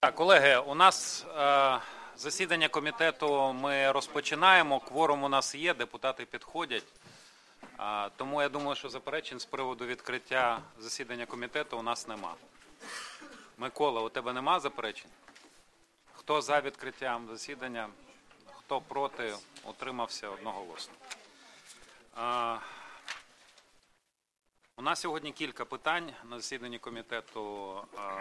Так, колеги, у нас засідання комітету ми розпочинаємо. Кворум у нас є, депутати підходять. Тому я думаю, що заперечень з приводу відкриття засідання комітету у нас нема. Микола, у тебе нема заперечень? Хто за відкриттям засідання, хто проти, утримався одноголосно. У нас сьогодні кілька питань на засіданні комітету.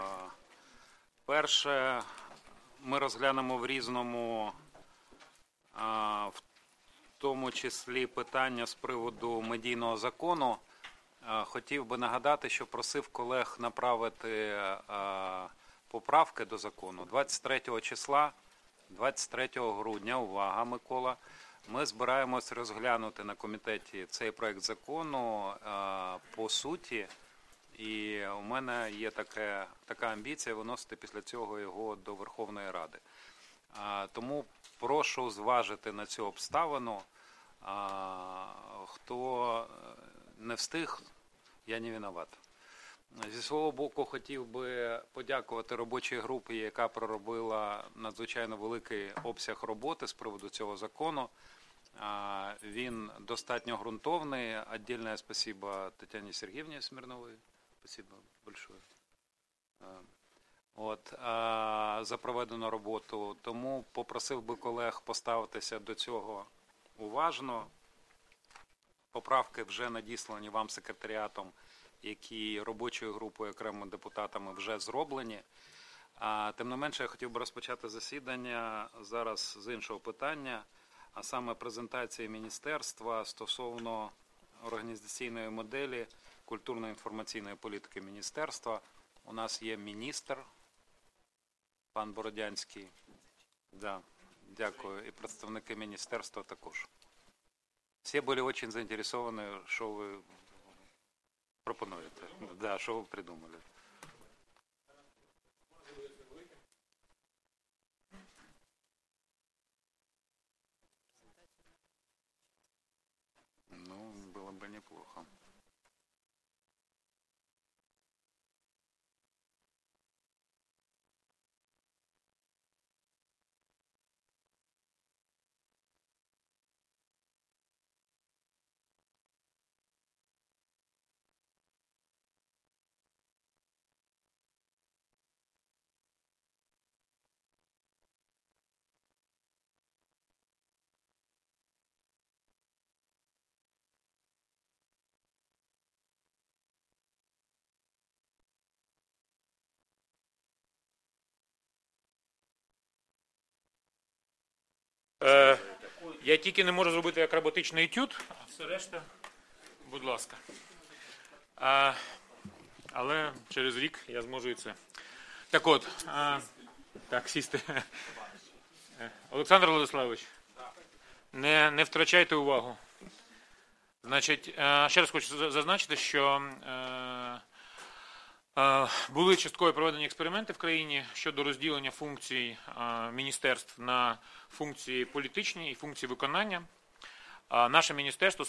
Перше, ми розглянемо в різному, в тому числі питання з приводу медійного закону. Хотів би нагадати, що просив колег направити поправки до закону. 23 числа, 23 грудня, увага, Микола, ми збираємось розглянути на комітеті цей проект закону по суті. І у мене є така амбіція виносити після цього його до Верховної Ради. Тому прошу зважити на цю обставину. Хто не встиг, я не винуват. Зі свого боку хотів би подякувати робочій групі, яка проробила надзвичайно великий обсяг роботи з приводу цього закону. Він достатньо ґрунтовний. Отдельне спасибо Тетяні Сергіївні Смірновій. Спасибо большое. За проведену роботу. Тому попросив би колег поставитися до цього уважно. Поправки вже надіслані вам секретаріатом, які робочою групою, окремими депутатами вже зроблені. Тим не менше, я хотів би розпочати засідання зараз з іншого питання, а саме презентації міністерства стосовно організаційної моделі культурно-інформаційної політики міністерства. У нас є міністр, пан Бородянський. Да, дякую. І представники міністерства також. Всі були дуже заінтересовані, що ви пропонуєте. Да, що ви придумали. Ну, было бы неплохо. Я тільки не можу зробити акробатичний етюд, а все решта, будь ласка. Але через рік я зможу і це. Так от, так, сісти. Олександр Владиславович, не втрачайте увагу. Значить, ще раз хочу зазначити, що були частково проведені експерименти в країні щодо розділення функцій міністерств на функції політичні і функції виконання. Наше міністерство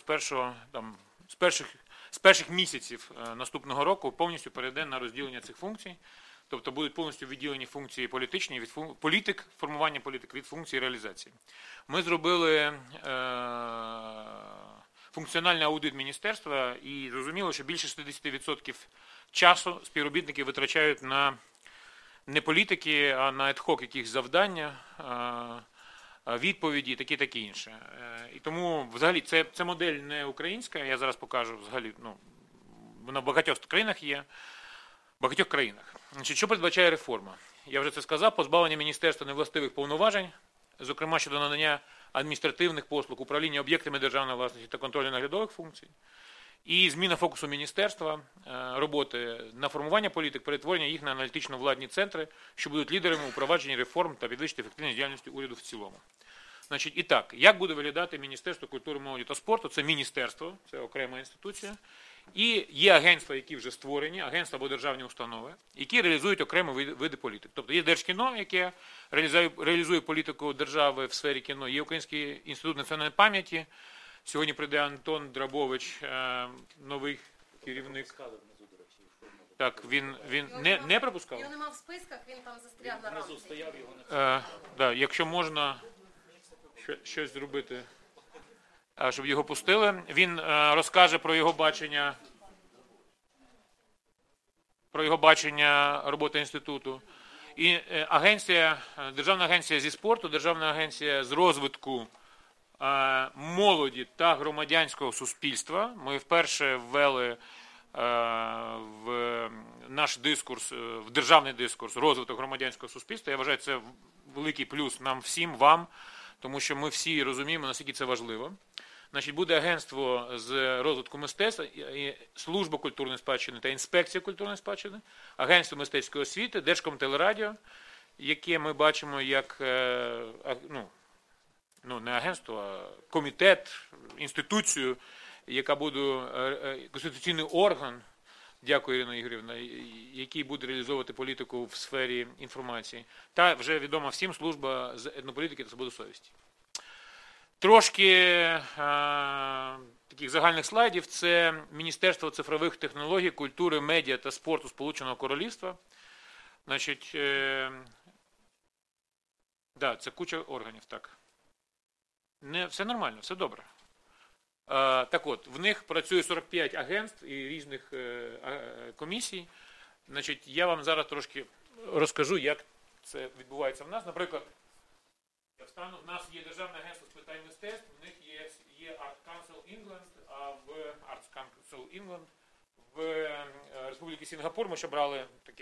з перших місяців наступного року повністю перейде на розділення цих функцій. Тобто будуть повністю відділені функції політичні, формування політик від функції реалізації. Ми зробили функціональний аудит міністерства і зрозуміло, що більше 60% часу співробітники витрачають на не політики, а на ad-hoc якісь завдання, відповіді, таке інше. І тому взагалі це модель не українська, я зараз покажу взагалі, вона в багатьох країнах є, в багатьох країнах. Значить, що передбачає реформа? Я вже це сказав, позбавлення міністерства невластивих повноважень, зокрема щодо надання адміністративних послуг, управління об'єктами державної власності та контролю наглядових функцій. І зміна фокусу міністерства, роботи на формування політик, перетворення їх на аналітично-владні центри, що будуть лідерами у провадженні реформ та підвищити ефективність діяльності уряду в цілому. Значить, і так, як буде виглядати Міністерство культури, молоді та спорту? Це міністерство, це окрема інституція. І є агентства, які вже створені, агентства або державні установи, які реалізують окремі види політик. Тобто є Держкіно, яке реалізує політику держави в сфері кіно, є Український інститут національної пам'яті. Сьогодні прийде Антон Драбович, новий керівник. Так, він не пропускав? Його нема в списках, він там застряг на рамці. Да, якщо можна щось зробити, щоб його пустили. Він розкаже про його бачення роботи інституту. І Державна агенція зі спорту, Державна агенція з розвитку молоді та громадянського суспільства. Ми вперше ввели в наш дискурс, в державний дискурс розвиток громадянського суспільства. Я вважаю, це великий плюс нам всім, вам, тому що ми всі розуміємо, наскільки це важливо. Значить, буде агентство з розвитку мистецтва, служба культурної спадщини та інспекція культурної спадщини, агентство мистецької освіти, Держкомтелерадіо, яке ми бачимо як, не агентство, а комітет, інституцію, яка буде конституційний орган, дякую, Ірина Ігорівна, який буде реалізовувати політику в сфері інформації, та вже відома всім служба з етнополітики та свободи совісті. Трошки таких загальних слайдів. Це Міністерство цифрових технологій, культури, медіа та спорту Сполученого Королівства. Значить, це куча органів, так. Все нормально, все добре. Так от, в них працює 45 агентств і різних комісій. Значить, я вам зараз трошки розкажу, як це відбувається в нас. Наприклад, в нас є Державне агентство з питань мистецтв, в них є Art Council England, а в Arts Council England в Республіці Сінгапур ми ще брали такі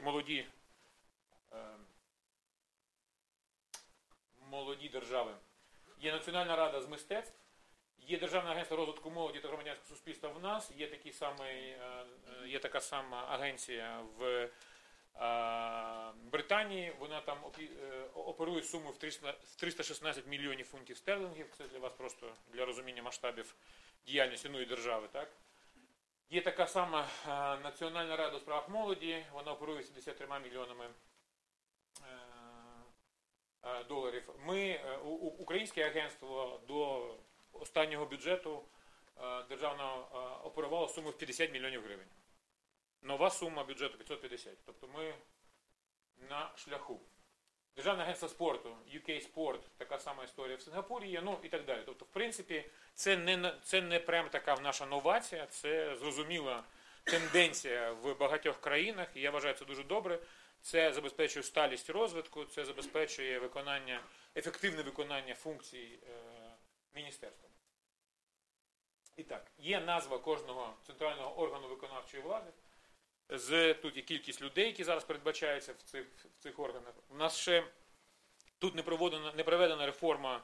молоді держави. Є Національна рада з мистецтв, є Державне агентство розвитку молоді та громадянського суспільства в нас, є така сама агенція в Британії, вона там оперує суму в 316 мільйонів фунтів стерлингів. Це для вас просто для розуміння масштабів діяльності держави. Так? Є така сама Національна рада у справах молоді, вона оперує 73 мільйонами доларів. Українське агентство до останнього бюджету державного оперувало суму в 50 мільйонів гривень. Нова сума бюджету 550. Тобто ми на шляху. Державне агентство спорту, UK Sport, така сама історія в Сингапурі є, і так далі. Тобто, в принципі, це не прям така наша новація, це зрозуміла тенденція в багатьох країнах, і я вважаю, це дуже добре. Це забезпечує сталість розвитку, це забезпечує ефективне виконання функцій міністерства. І так, є назва кожного центрального органу виконавчої влади. Тут є кількість людей, які зараз передбачаються в цих органах. У нас ще тут не проведена реформа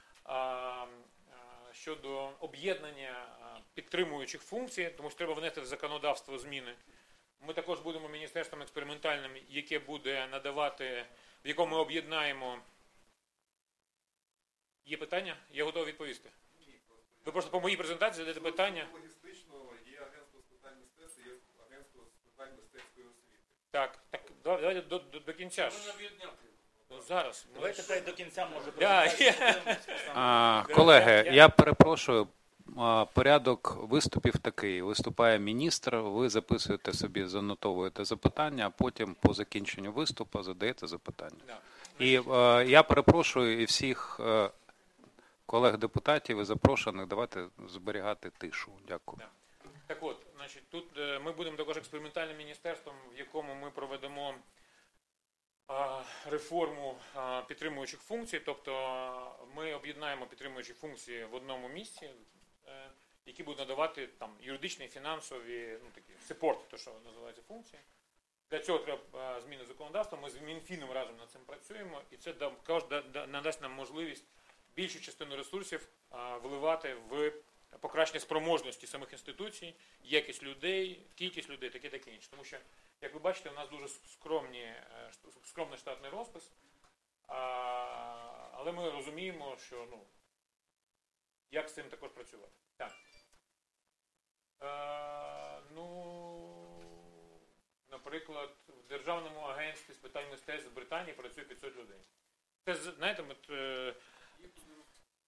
щодо об'єднання підтримуючих функцій, тому що треба внести в законодавство зміни. Ми також будемо міністерством експериментальним, яке буде надавати, в якому ми об'єднаємо. Є питання? Я готовий відповісти. Ви просто по моїй презентації задаєте питання. Є агентство з питань мистецтва, є агентство з питань мистецької освіти. Так, давайте до кінця. Зараз. Давайте хай до кінця може Колеги, я перепрошую, порядок виступів такий. Виступає міністр, ви записуєте собі, занотовуєте запитання, а потім по закінченню виступу задаєте запитання. І я перепрошую і всіх колег-депутатів і запрошених, давайте зберігати тишу. Дякую. Так от, значить, тут ми будемо також експериментальним міністерством, в якому ми проведемо реформу підтримуючих функцій, тобто ми об'єднаємо підтримуючі функції в одному місці, які будуть надавати там юридичні, фінансові, такі сепорт, то що називається функції. Для цього треба зміни законодавства, ми з Мінфіном разом над цим працюємо, і це надасть нам можливість більшу частину ресурсів вливати в покращення спроможності самих інституцій, якість людей, кількість людей, таке інше. Тому що, як ви бачите, у нас дуже скромний штатний розпис, але ми розуміємо, що як з цим також працювати. Так. Наприклад, в Державному агентстві з питань мистецтв в Британії працює 500 людей. Це, знаєте,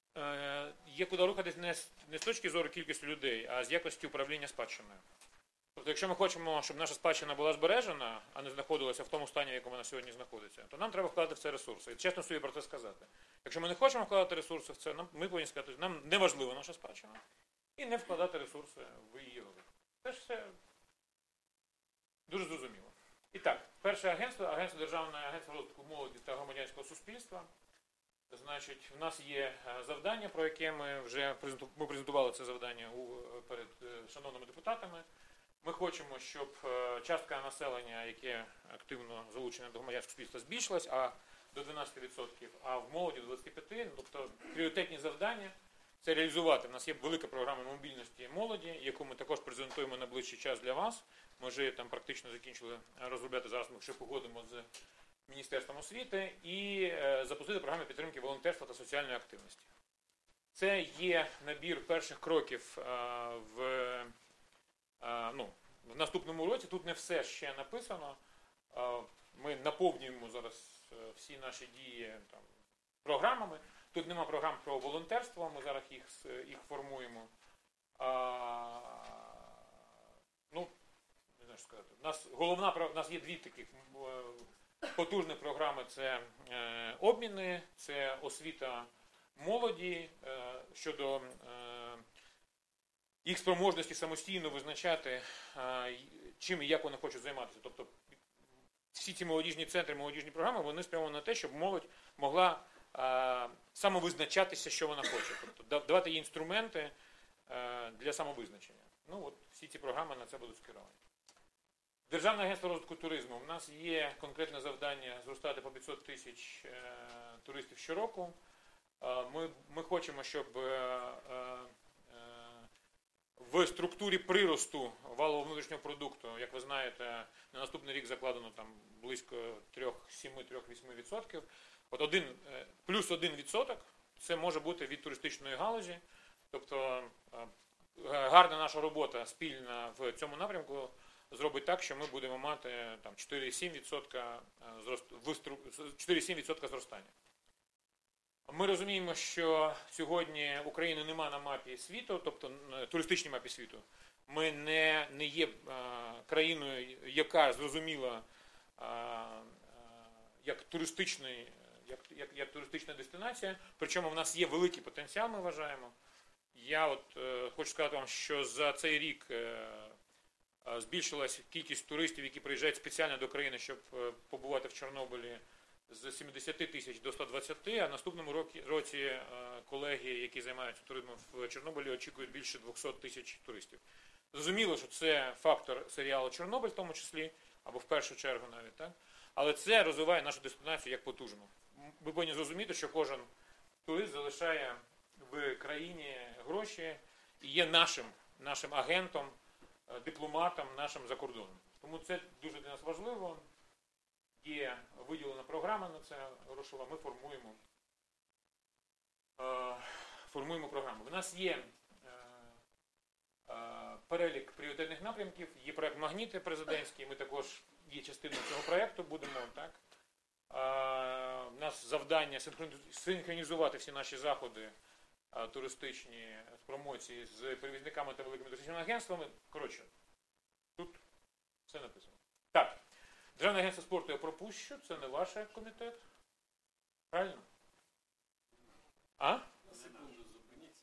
є куди рухатись не з точки зору кількості людей, а з якості управління спадщиною. Тобто, якщо ми хочемо, щоб наша спадщина була збережена, а не знаходилася в тому стані, в якому вона сьогодні знаходиться, то нам треба вкладати в це ресурси. І чесно собі про це сказати. Якщо ми не хочемо вкладати ресурси в це, ми повинні сказати, що нам не важлива наша спадщина, і не вкладати ресурси в її розвиток. Це ж все дуже зрозуміло. І так, перше агентство Державне агентство розвитку молоді та громадянського суспільства. Значить, в нас є завдання, про яке ми вже презентували це завдання перед шановними депутатами. Ми хочемо, щоб частка населення, яке активно залучене до громадянського суспільства, збільшилась, а до 12%, а в молоді до 25%. Тобто пріоритетні завдання – це реалізувати. У нас є велика програма мобільності молоді, яку ми також презентуємо на ближчий час для вас. Ми вже там практично закінчили розробляти, зараз ми ще погодимо з Міністерством освіти і запустити програму підтримки волонтерства та соціальної активності. Це є набір перших кроків в наступному році. Тут не все ще написано. Ми наповнюємо зараз всі наші дії там, програмами. Тут нема програм про волонтерство, ми зараз їх формуємо. Не знаю, що сказати. У нас є дві таких потужні програми. Це обміни, це освіта молоді щодо їх спроможності самостійно визначати, чим і як вони хочуть займатися. Тобто всі ці молодіжні центри, молодіжні програми, вони спрямовані на те, щоб молодь могла самовизначатися, що вона хоче. Тобто давати їй інструменти для самовизначення. Всі ці програми на це будуть скеровані. Державне агентство розвитку туризму. У нас є конкретне завдання зростати по 500 тисяч туристів щороку. Ми хочемо, щоб в структурі приросту валового внутрішнього продукту, як ви знаєте, на наступний рік закладено там близько 3,7-3,8%. Плюс 1% це може бути від туристичної галузі. Тобто гарна наша робота спільна в цьому напрямку зробить так, що ми будемо мати там 4,7% зростання. Ми розуміємо, що сьогодні України нема на мапі світу, тобто туристичній мапі світу. Ми не є країною, яка зрозуміла як туристична дестинація, причому в нас є великий потенціал, ми вважаємо. Я хочу сказати вам, що за цей рік збільшилась кількість туристів, які приїжджають спеціально до країни, щоб побувати в Чорнобилі, з 70 тисяч до 120, а наступному році колеги, які займаються туризмом в Чорнобилі, очікують більше 200 тисяч туристів. Зрозуміло, що це фактор серіалу «Чорнобиль» в тому числі, або в першу чергу навіть, так? Але це розвиває нашу дестинацію як потужну. Ви повинні зрозуміти, що кожен турист залишає в країні гроші і є нашим агентом, дипломатом нашим за кордоном. Тому це дуже для нас важливо. Є виділена програма на це грошова, ми формуємо програму. У нас є перелік пріоритетних напрямків, є проєкт «Магніти» президентський, ми також є частиною цього проєкту, будемо, так. У нас завдання синхронізувати всі наші заходи туристичні з промоції з перевізниками та великими туристичними агентствами. Коротше, тут все написано. Так. Державне агентство спорту я пропущу, це не ваш комітет. Правильно? А? На секунду зупиніться.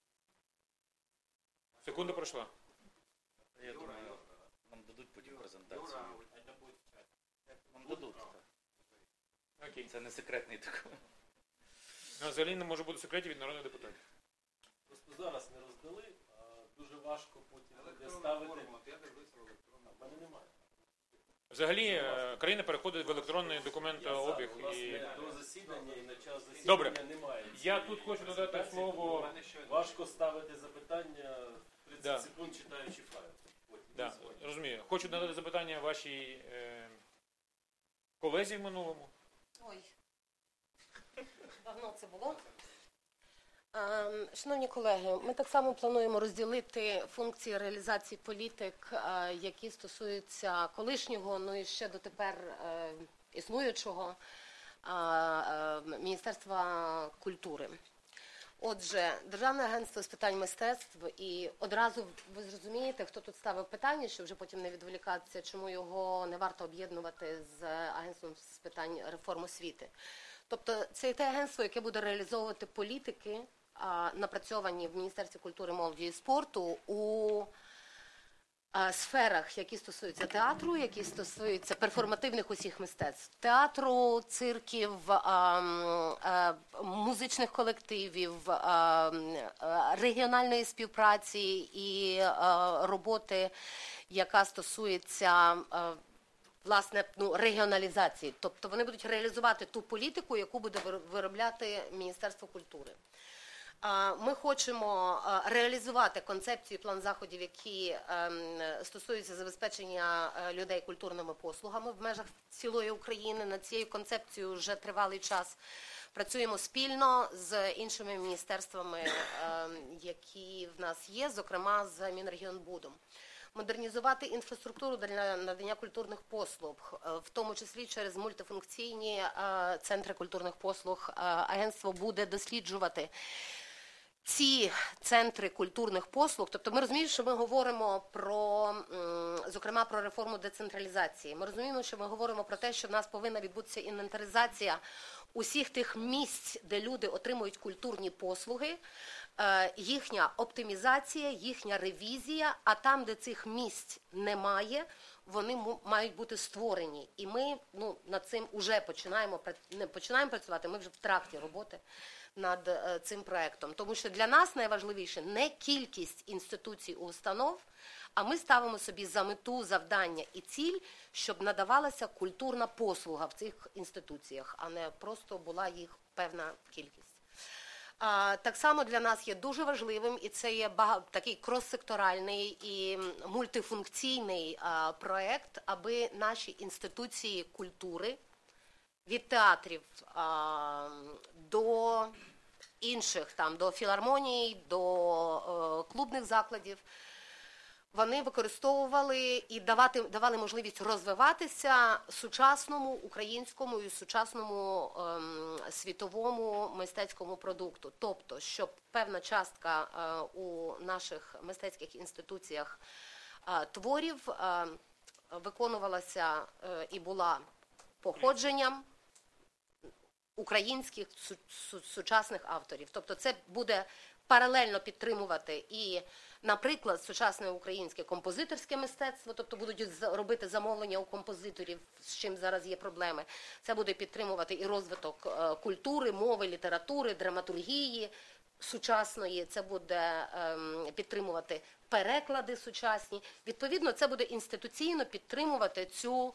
Секунда пройшла. Я думаю, нам дадуть потім презентацію. Нам дадуть. Окей. Це не секретний документ. Взагалі не може бути секретів від народних депутатів. Просто зараз не роздали, а дуже важко потім буде ставити. В мене немає. Взагалі, країна переходить в електронний документообіг. У нас до засідання і на час засідання Добре. немає. Я тут хочу додати слово. Важко ставити запитання 30 Да. секунд, читаючи файл. Да, розумію. Хочу надати запитання вашій колезі в минулому. Ой, давно це було. Шановні колеги, ми так само плануємо розділити функції реалізації політик, які стосуються колишнього, ну і ще дотепер існуючого Міністерства культури. Отже, Державне агентство з питань мистецтв, і одразу ви зрозумієте, хто тут ставив питання, щоб вже потім не відволікатися, чому його не варто об'єднувати з агентством з питань реформ освіти. Тобто це те агентство, яке буде реалізовувати політики, напрацьовані в Міністерстві культури, молоді і спорту у сферах, які стосуються театру, які стосуються перформативних усіх мистецтв. Театру, цирків, музичних колективів, регіональної співпраці і роботи, яка стосується власне регіоналізації. Тобто вони будуть реалізувати ту політику, яку буде виробляти Міністерство культури. Ми хочемо реалізувати концепцію, план заходів, які стосуються забезпечення людей культурними послугами в межах цілої України. Над цією концепцією вже тривалий час працюємо спільно з іншими міністерствами, які в нас є, зокрема з Мінрегіонбудом. Модернізувати інфраструктуру для надання культурних послуг, в тому числі через мультифункційні центри культурних послуг. Агентство буде досліджувати ці центри культурних послуг. Тобто ми розуміємо, що ми говоримо про, зокрема, про реформу децентралізації. Ми розуміємо, що ми говоримо про те, що в нас повинна відбутися інвентаризація усіх тих місць, де люди отримують культурні послуги, їхня оптимізація, їхня ревізія, а там, де цих місць немає, вони мають бути створені. І ми над цим вже починаємо працювати, ми вже в тракті роботи над цим проектом. Тому що для нас найважливіше не кількість інституцій і установ, а ми ставимо собі за мету, завдання і ціль, щоб надавалася культурна послуга в цих інституціях, а не просто була їх певна кількість. Так само для нас є дуже важливим, і це є такий крос-секторальний і мультифункційний проект, аби наші інституції культури від театрів до інших, до філармоній, до клубних закладів, вони використовували і давали можливість розвиватися сучасному українському і сучасному світовому мистецькому продукту. Тобто, щоб певна частка у наших мистецьких інституціях творів виконувалася і була походженням українських сучасних авторів. Тобто це буде паралельно підтримувати і, наприклад, сучасне українське композиторське мистецтво, тобто будуть робити замовлення у композиторів, з чим зараз є проблеми. Це буде підтримувати і розвиток культури, мови, літератури, драматургії сучасної, це буде підтримувати переклади сучасні. Відповідно, це буде інституційно підтримувати цю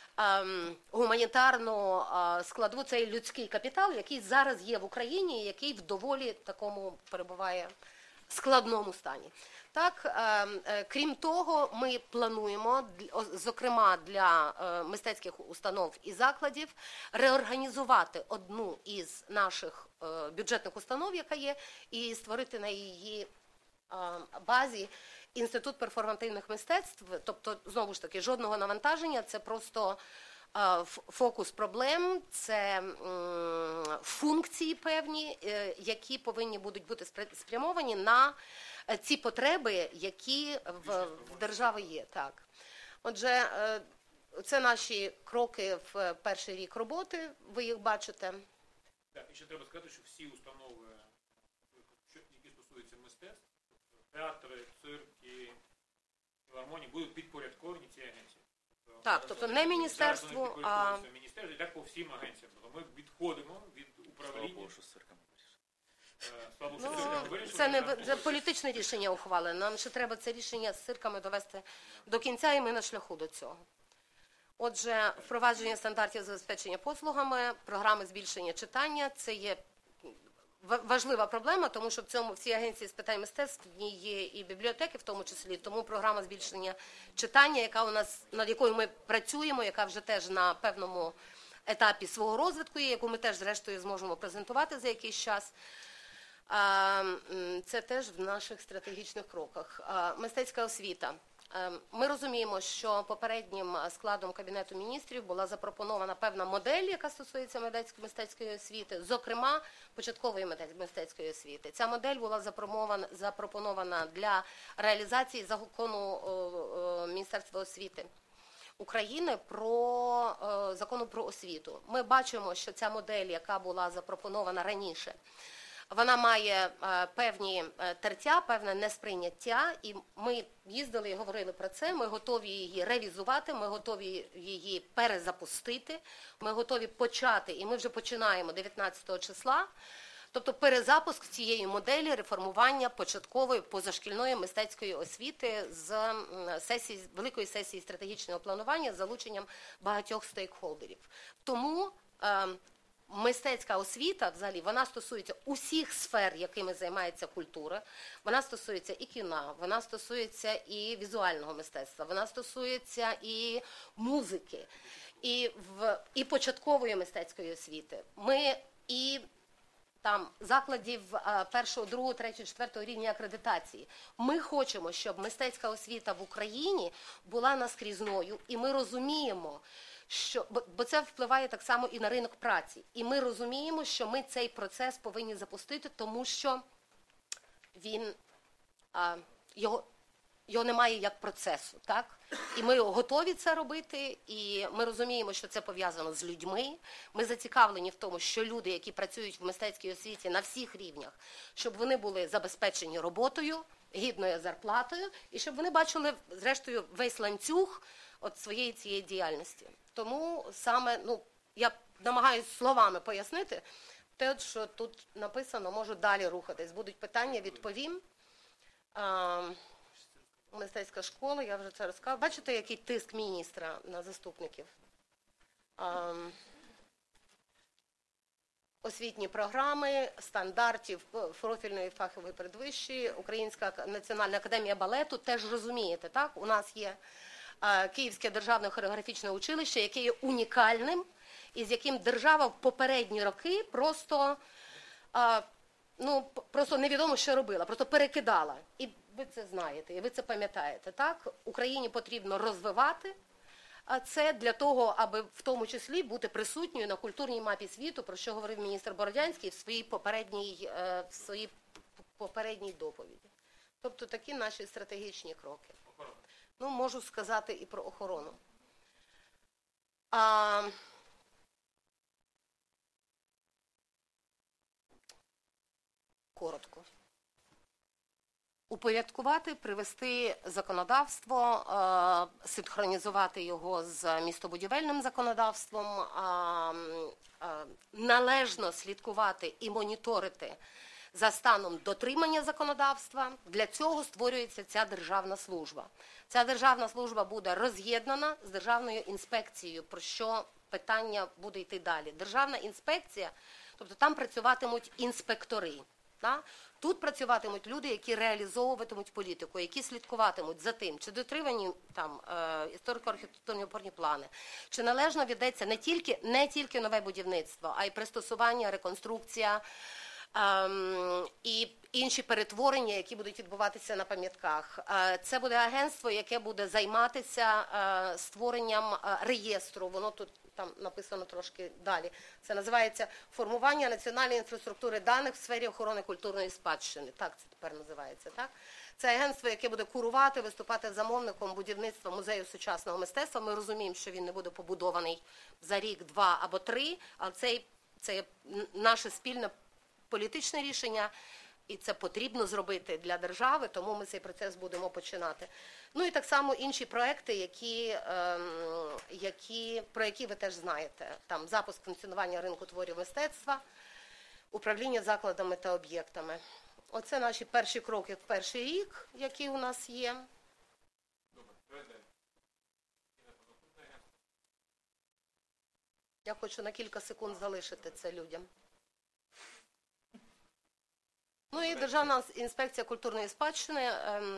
гуманітарну складову, цей людський капітал, який зараз є в Україні, який в доволі такому перебуває складному стані. Так, крім того, ми плануємо, зокрема для мистецьких установ і закладів, реорганізувати одну із наших бюджетних установ, яка є, і створити на її базі Інститут перформативних мистецтв, тобто, знову ж таки, жодного навантаження, це просто фокус проблем, це функції певні, які повинні будуть бути спрямовані на ці потреби, які в держави є. Так. Отже, це наші кроки в перший рік роботи, ви їх бачите. Так, і ще треба сказати, що всі установи, які стосуються мистецтв, театри, цирки, філармонії, будуть підпорядковані цій агенції. Так, тобто не міністерству, а міністерству, і так по всім агенціям. Тобто ми відходимо від управління. Це політичне рішення ухвали. Нам ще треба це рішення з цирками довести до кінця, і ми на шляху до цього. Отже, впровадження стандартів забезпечення послугами, програми збільшення читання – це є важлива проблема, тому що в цій агенції з питань мистецтв є і бібліотеки в тому числі, тому програма збільшення читання, яка у нас, над якою ми працюємо, яка вже теж на певному етапі свого розвитку є, яку ми теж зрештою зможемо презентувати за якийсь час. Це теж в наших стратегічних кроках. Мистецька освіта. Ми розуміємо, що попереднім складом Кабінету міністрів була запропонована певна модель, яка стосується мистецької освіти, зокрема початкової мистецької освіти. Ця модель була запропонована для реалізації закону Міністерства освіти України закону про освіту. Ми бачимо, що ця модель, яка була запропонована раніше, вона має певні тертя, певне несприйняття, і ми їздили і говорили про це, ми готові її ревізувати, ми готові її перезапустити, ми готові почати, і ми вже починаємо 19 числа, тобто перезапуск цієї моделі реформування початкової позашкільної мистецької освіти з великої сесії стратегічного планування з залученням багатьох стейкхолдерів. Тому мистецька освіта, взагалі, вона стосується усіх сфер, якими займається культура. Вона стосується і кіна, вона стосується і візуального мистецтва, вона стосується і музики, і початкової мистецької освіти. Ми і закладів 1, 2, 3, 4 рівня акредитації. Ми хочемо, щоб мистецька освіта в Україні була наскрізною, і ми розуміємо, бо це впливає так само і на ринок праці. І ми розуміємо, що ми цей процес повинні запустити, тому що його немає як процесу. Так? І ми готові це робити, і ми розуміємо, що це пов'язано з людьми. Ми зацікавлені в тому, що люди, які працюють в мистецькій освіті на всіх рівнях, щоб вони були забезпечені роботою, гідною зарплатою, і щоб вони бачили, зрештою, весь ланцюг своєї цієї діяльності. Тому саме, я намагаюся словами пояснити, те, що тут написано, можу далі рухатись. Будуть питання, відповім. Мистецька школа, я вже це розказала. Бачите, який тиск міністра на заступників? Освітні програми, стандартів профільної фахової передвищої, Українська національна академія балету, теж розумієте, так? У нас є Київське державне хореографічне училище, яке є унікальним, і з яким держава в попередні роки просто невідомо, що робила, просто перекидала. І ви це знаєте, і ви це пам'ятаєте, так? Україні потрібно розвивати це для того, аби в тому числі бути присутньою на культурній мапі світу, про що говорив міністр Бородянський в своїй попередній доповіді. Тобто такі наші стратегічні кроки. Можу сказати і про охорону. Коротко. Упорядкувати, привести законодавство, синхронізувати його з містобудівельним законодавством, належно слідкувати і моніторити за станом дотримання законодавства. Для цього створюється ця державна служба. Ця державна служба буде роз'єднана з Державною інспекцією, про що питання буде йти далі. Державна інспекція, тобто там працюватимуть інспектори. Так? Тут працюватимуть люди, які реалізовуватимуть політику, які слідкуватимуть за тим, чи дотримані історико-архітектурні опорні плани, чи належно ведеться не тільки нове будівництво, а й пристосування, реконструкція і інші перетворення, які будуть відбуватися на пам'ятках. Це буде агентство, яке буде займатися створенням реєстру, воно тут там написано трошки далі. Це називається «Формування національної інфраструктури даних в сфері охорони культурної спадщини». Так це тепер називається, так? Це агентство, яке буде курувати, виступати замовником будівництва музею сучасного мистецтва. Ми розуміємо, що він не буде побудований за рік, 2 або 3, але це наше спільне політичне рішення, і це потрібно зробити для держави, тому ми цей процес будемо починати. І так само інші проекти, про які ви теж знаєте. Там запуск функціонування ринку творів мистецтва, управління закладами та об'єктами. Оце наші перші кроки в перший рік, які у нас є. Я хочу на кілька секунд залишити це людям. І Державна інспекція культурної спадщини.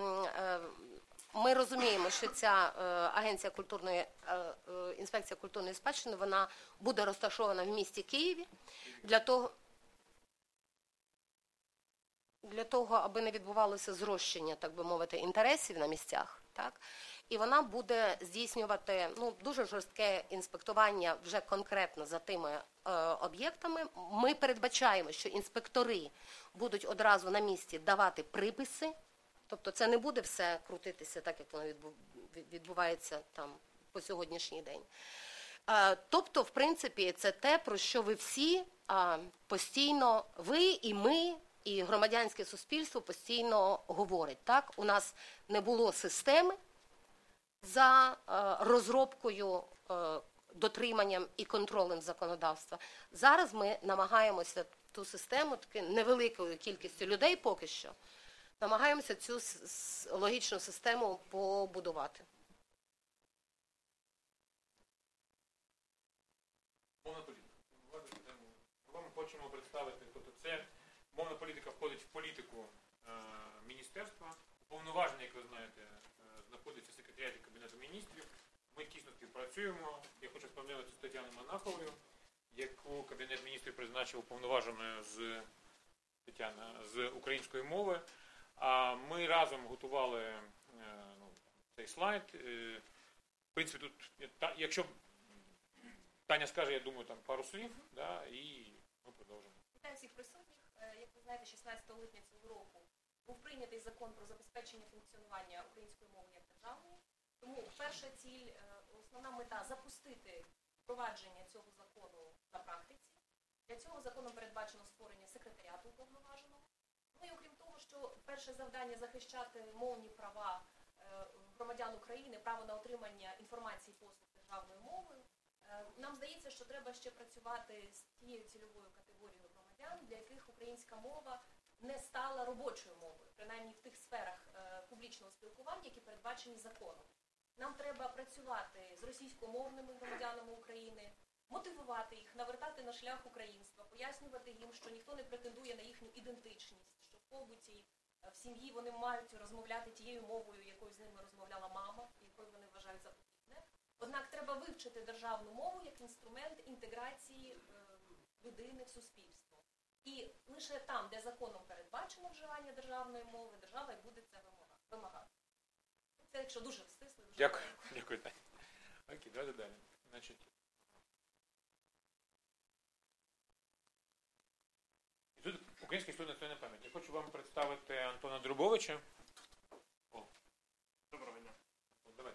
Ми розуміємо, що ця агенція інспекція культурної спадщини, вона буде розташована в місті Києві для того, аби не відбувалося зрощення, так би мовити, інтересів на місцях. так? І вона буде здійснювати дуже жорстке інспектування вже конкретно за тими об'єктами. Ми передбачаємо, що інспектори будуть одразу на місці давати приписи, тобто це не буде все крутитися так, як воно відбувається там по сьогоднішній день. Тобто, в принципі, це те, про що ви всі постійно, ви і ми, і громадянське суспільство постійно говорить. Так? У нас не було системи за розробкою, дотриманням і контролем законодавства. Зараз ми намагаємося ту систему, таки невеликою кількістю людей поки що, намагаємося цю логічну систему побудувати. Мовна політика. Ми вам хочемо представити, тобто це мовна політика входить в політику міністерства. Уповноважений, як ви знаєте, знаходиться в секретаріаті Кабінету міністрів. Ми тісно співпрацюємо. Я хочу вспомнити Тетяну Монаховою, яку Кабінет міністрів призначив уповноваженою з української мови. А ми разом готували цей слайд. В принципі, тут, якщо Таня скаже, я думаю, там пару слів, да, і ми продовжимо. Вітаю всіх присутніх. Як ви знаєте, 16 липня цього року був прийнятий закон про забезпечення функціонування української мови як державної. Тому перша ціль, основна мета – запустити впровадження цього закону на практиці. Для цього законом передбачено створення секретаріату уповноваженого. Ну і окрім того, що перше завдання – захищати мовні права громадян України, право на отримання інформації і послуг державною мовою. Нам здається, що треба ще працювати з тією цільовою категорією громадян, для яких українська мова не стала робочою мовою, принаймні в тих сферах публічного спілкування, які передбачені законом. Нам треба працювати з російськомовними громадянами України, мотивувати їх, навертати на шлях українства, пояснювати їм, що ніхто не претендує на їхню ідентичність, що в побуті, в сім'ї вони мають розмовляти тією мовою, якою з ними розмовляла мама, якою вони вважають за потрібне. Однак треба вивчити державну мову як інструмент інтеграції людини в суспільство. І лише там, де законом передбачено вживання державної мови, держава і буде це вимагати. Це якщо дуже стисло. Дякую. Дякую, Таня. Окей, давайте далі. Значить, і тут Український інститут національної пам'яті. Я хочу вам представити Антона Друбовича. Доброго дня. Давайте.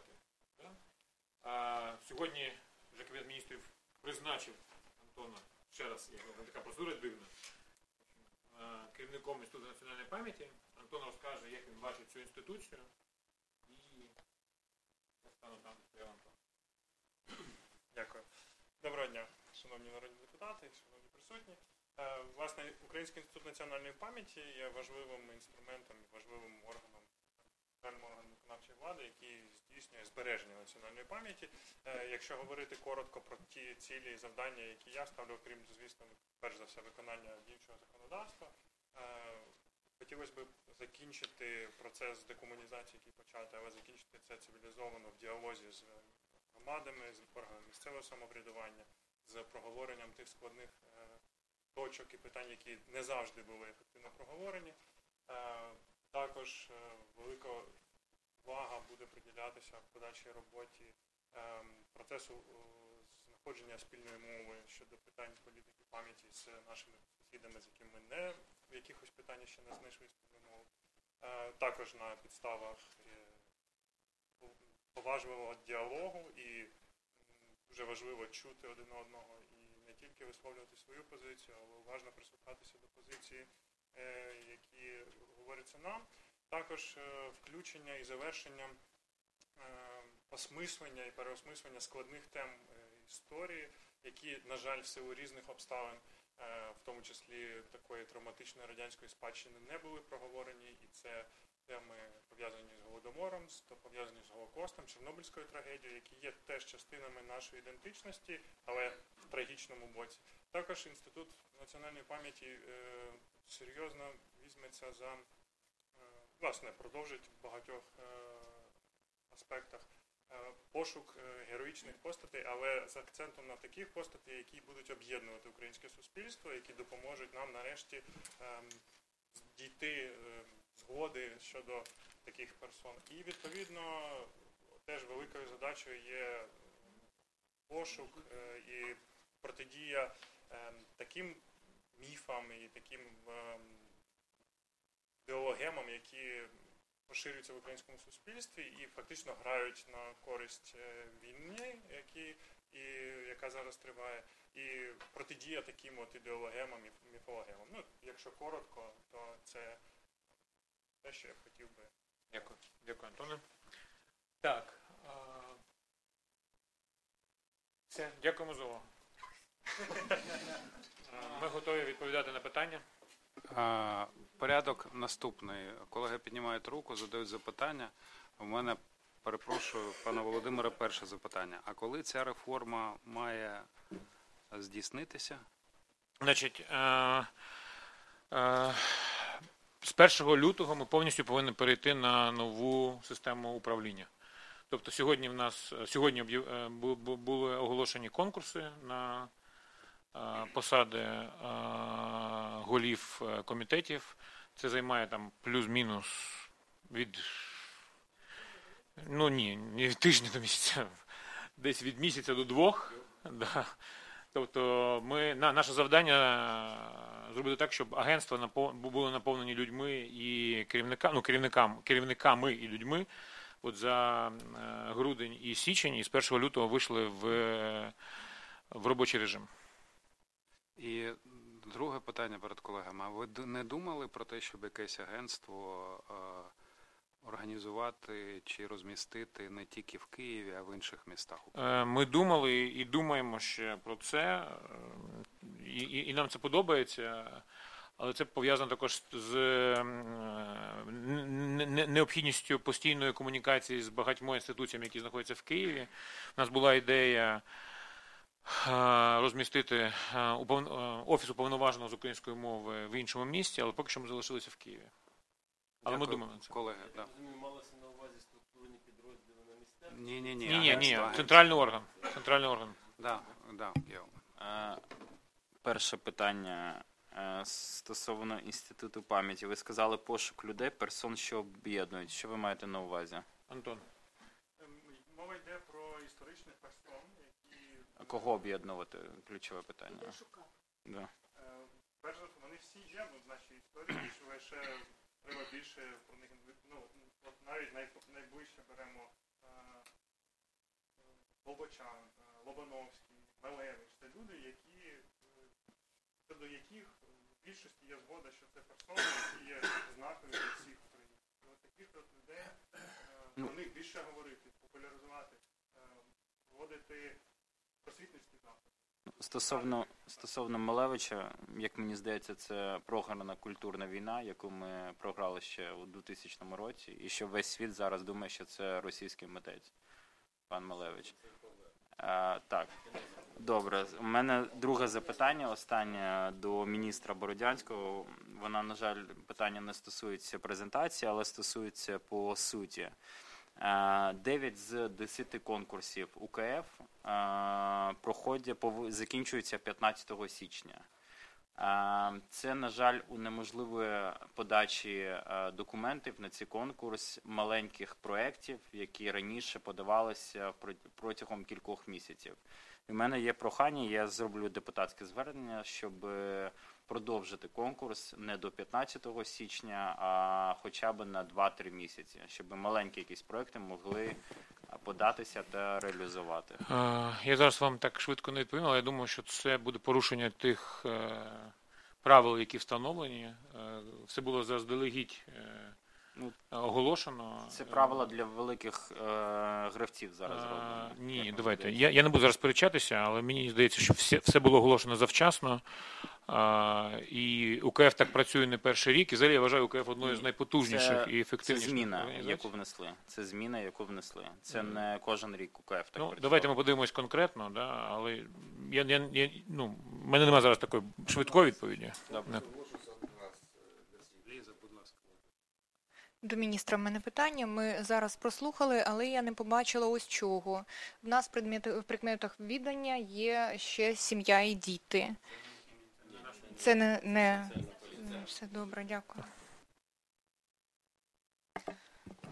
Сьогодні вже Кабінет міністрів призначив Антона, ще раз, така процедура дивна, керівником Інституту національної пам'яті. Антон розкаже, як він бачить цю інституцію. І я стану там, стояв Антон. Дякую. Доброго дня, шановні народні депутати, шановні присутні. Власне, Український інститут національної пам'яті є важливим інструментом, важливим органом, центральним органом виконавчої влади, який здійснює збереження національної пам'яті. Якщо говорити коротко про ті цілі і завдання, які я ставлю, окрім, звісно, перш за все, виконання діючого законодавства, хотілося б закінчити процес декомунізації, який почати, але закінчити це цивілізовано в діалозі з громадами, з органами місцевого самоврядування, з проговоренням тих складних точок і питань, які не завжди були ефективно проговорені. Також велика увага буде приділятися в подальшій роботі процесу знаходження спільної мови щодо питань політики пам'яті з нашими сусідами, з якими ми не в якихось питаннях ще не знайшли спільну мову. Також на підставах поважливого діалогу і дуже важливо чути один одного і не тільки висловлювати свою позицію, але уважно прислухатися до позиції, які говоряться нам. Також включення і завершення осмислення і переосмислення складних тем історії, які, на жаль, в силу різних обставин, в тому числі такої травматичної радянської спадщини, не були проговорені. І це теми, пов'язані з Голодомором, пов'язані з Голокостом, Чорнобильською трагедією, які є теж частинами нашої ідентичності, але в трагічному боці. Також Інститут національної пам'яті серйозно візьметься за, власне, продовжить в багатьох аспектах пошук героїчних постатей, але з акцентом на таких постатей, які будуть об'єднувати українське суспільство, які допоможуть нам нарешті дійти згоди щодо таких персон. І, відповідно, теж великою задачею є пошук і протидія таким міфам і таким ідеологемам, які поширюються в українському суспільстві і фактично грають на користь війни, яка зараз триває, і протидія таким от ідеологемам і міфологемам. Ну, якщо коротко, то це те, що я б хотів би. Дякую. Дякую, Антоне. Так. Все, дякуємо за увагу. Ми готові відповідати на питання. Порядок наступний. Колеги піднімають руку, задають запитання. У мене, перепрошую, пане Володимире, перше запитання. А коли ця реформа має здійснитися? Значить, з 1 лютого ми повністю повинні перейти на нову систему управління. Тобто сьогодні були оголошені конкурси на посади голів комітетів. Це займає там плюс-мінус від тижня до місяця, десь від місяця до 2. Да. Тобто наше завдання зробити так, щоб агентства були наповнені людьми і керівниками і людьми. От за грудень і січень, і з 1 лютого вийшли в робочий режим. І друге питання перед колегами. А ви не думали про те, щоб якесь агентство організувати чи розмістити не тільки в Києві, а в інших містах? Ми думали і думаємо ще про це, і нам це подобається, але це пов'язано також з необхідністю постійної комунікації з багатьма інституціями, які знаходяться в Києві. У нас була ідея розмістити офіс уповноваженого з української мови в іншому місті, але поки що ми залишилися в Києві. Але ми думаємо на це. Колеги, да. Малося на увазі структурні підрозділи на місцях? Ні, центральний орган. Центральний орган. Да. Перше питання стосовно Інституту пам'яті. Ви сказали пошук людей, персон, що об'єднують. Що ви маєте на увазі? Антон. Мова йде про історичних персон, які... А кого об'єднувати? Ключове питання. Да. Перш за все, вони всі є в нашій історії, що лише треба більше про них, от навіть найближче беремо Лобочан, Лобановський, Малевич. Це люди, до яких в більшості є згода, що це персони, які є знакові для всіх українців. Ось таких людей, про них більше говорити, популяризувати, вводити просвітницькі заходи. Стосовно Малевича, як мені здається, це програна культурна війна, яку ми програли ще у 2000 році, і що весь світ зараз думає, що це російський митець, пан Малевич. Так, добре. У мене друге запитання, останнє до міністра Бородянського. Вона, на жаль, питання не стосується презентації, але стосується по суті. 9 з 10 конкурсів УКФ закінчуються 15 січня. Це, на жаль, унеможливує подачі документів на цей конкурс маленьких проєктів, які раніше подавалися протягом кількох місяців. У мене є прохання, я зроблю депутатське звернення, щоб продовжити конкурс не до 15 січня, а хоча б на 2-3 місяці, щоб маленькі якісь проєкти могли податися та реалізувати. Я зараз вам так швидко не відповім, але я думаю, що це буде порушення тих правил, які встановлені. Все було заздалегідь оголошено. Це правила для великих гравців зараз зроблено. Ні, давайте. Я не буду зараз сперечатися, але мені здається, що все було оголошено завчасно. І УКФ так працює не перший рік. І взагалі я вважаю УКФ одною з найпотужніших і ефективніших. Це зміна, яку внесли. Це не кожен рік УКФ так працює. Давайте ми подивимось конкретно, да, але в мене немає зараз такої швидкої відповіді. Добре. До міністра в мене питання. Ми зараз прослухали, але я не побачила ось чого. В нас в предметах віддання є ще сім'я і діти. Це не... Все добре, дякую.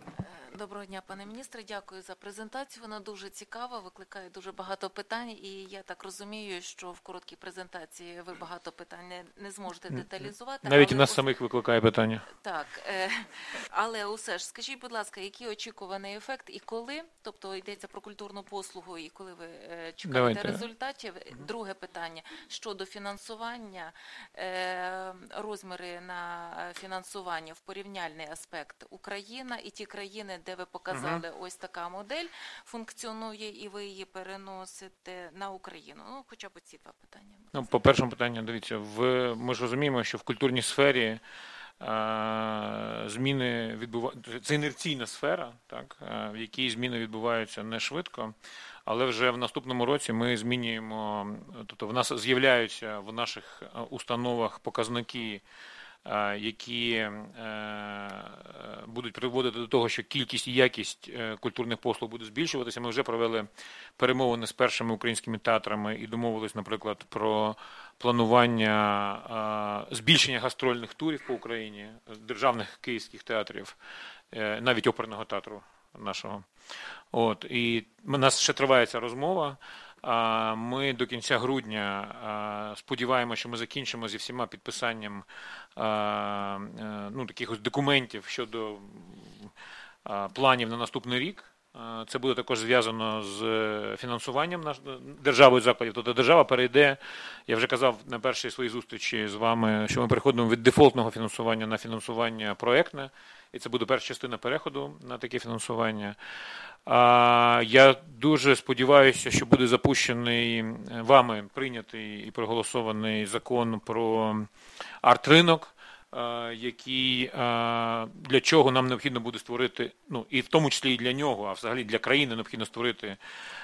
Доброго дня, пане міністре. Дякую за презентацію. Вона дуже цікава, викликає дуже багато питань. І я так розумію, що в короткій презентації ви багато питань не зможете деталізувати. Навіть у але нас самих викликає питання. Так, але усе ж, скажіть, будь ласка, який очікуваний ефект і коли, тобто йдеться про культурну послугу, і коли ви чекаєте Давайте. результатів? Друге питання, щодо фінансування, розміри на фінансування в порівняльний аспект Україна і ті країни, де ви показали, ось така модель функціонує, і ви її переносите на Україну. Ну, хоча б ці два питання. Ну, по першому питанню, дивіться, ми ж розуміємо, що в культурній сфері зміни відбуваються, це інерційна сфера, так, в якій зміни відбуваються не швидко, але вже в наступному році ми змінюємо, тобто в нас з'являються в наших установах показники, які будуть приводити до того, що кількість і якість культурних послуг буде збільшуватися. Ми вже провели перемовини з першими українськими театрами і домовились, наприклад, про планування збільшення гастрольних турів по Україні, державних київських театрів, навіть оперного театру нашого. От. І у нас ще триває ця розмова. Ми до кінця грудня сподіваємося, що ми закінчимо зі всіма підписанням таких ось документів щодо планів на наступний рік. Це буде також зв'язано з фінансуванням державою закладів. Тобто держава перейде, я вже казав на першій своїй зустрічі з вами, що ми переходимо від дефолтного фінансування на фінансування проєктне, і це буде перша частина переходу на таке фінансування. Я дуже сподіваюся, що буде запущений вами прийнятий і проголосований закон про арт-ринок, який, для чого нам необхідно буде створити, і в тому числі і для нього, а взагалі для країни необхідно створити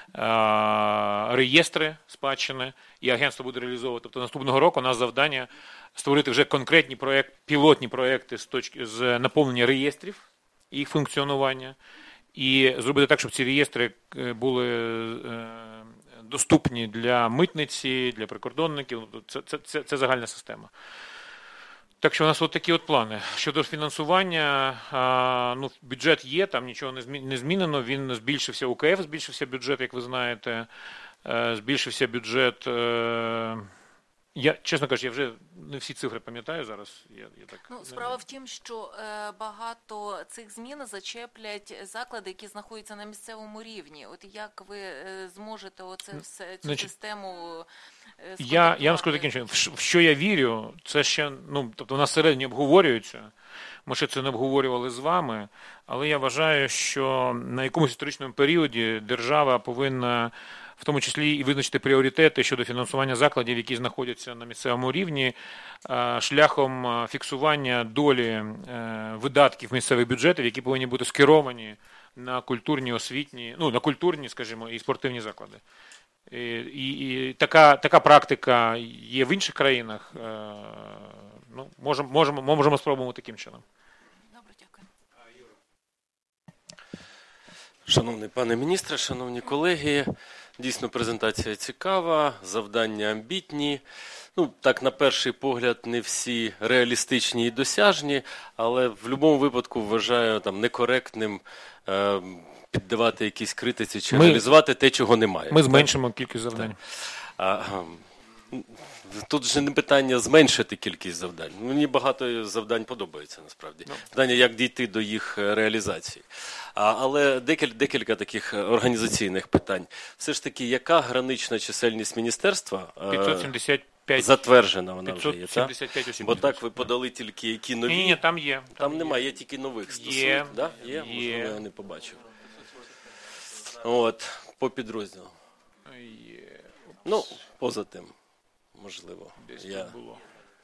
реєстри спадщини, і агентство буде реалізовувати. Тобто наступного року у нас завдання створити вже конкретні пілотні проекти з наповнення реєстрів, їх функціонування, і зробити так, щоб ці реєстри були доступні для митниці, для прикордонників. Це загальна система. Так що у нас от такі от плани. Щодо фінансування, бюджет є, там нічого не змінено, він збільшився, УКФ збільшився бюджет, як ви знаєте, збільшився бюджет. Я, чесно кажучи, я вже не всі цифри пам'ятаю зараз. Справа в тім, що багато цих змін зачеплять заклади, які знаходяться на місцевому рівні. От як ви зможете цю систему Я вам скажу таким чином, в що я вірю, це ще, тобто у нас всередині обговорюється, ми ще це не обговорювали з вами, але я вважаю, що на якомусь історичному періоді держава повинна в тому числі і визначити пріоритети щодо фінансування закладів, які знаходяться на місцевому рівні, шляхом фіксування долі видатків місцевих бюджетів, які повинні бути скеровані на культурні, освітні, на культурні, скажімо, і спортивні заклади. І така практика є в інших країнах. Можемо спробувати таким чином. Добре, дякую. Шановний пане міністре, шановні колеги, дійсно презентація цікава, завдання амбітні. Так, на перший погляд, не всі реалістичні і досяжні, але в будь-якому випадку вважаю некоректним піддавати якісь критиці чи реалізувати те, чого немає. Ми зменшимо кількість завдань. Тут же не питання зменшити кількість завдань. Мені багато завдань подобається, насправді. Питання, як дійти до їх реалізації. Але декілька таких організаційних питань. Все ж таки, яка гранична чисельність міністерства? 575. Затверджена вона вже є, 575 осіб. Бо так ви подали тільки які нові? Ні, там є. Там немає, є тільки нових стосунків. Є? Можливо, я не побачив. По підрозділу. Поза тим. Можливо. Було.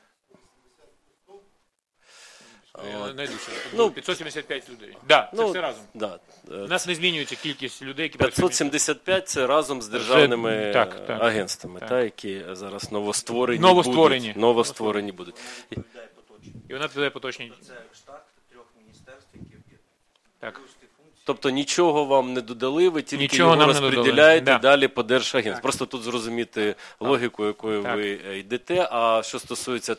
575 575 людей. Так, це все разом. Да. У нас не змінюється кількість людей, які працюють. 575 – це разом з державними агентствами, які зараз новостворені будуть. І вона відповідає поточній. Це штат 3 міністерств, які об'єднані. Так. Тобто нічого вам не додали, ви тільки його розподіляєте далі по Держагентству. Просто тут зрозуміти логіку, якою ви йдете. А що стосується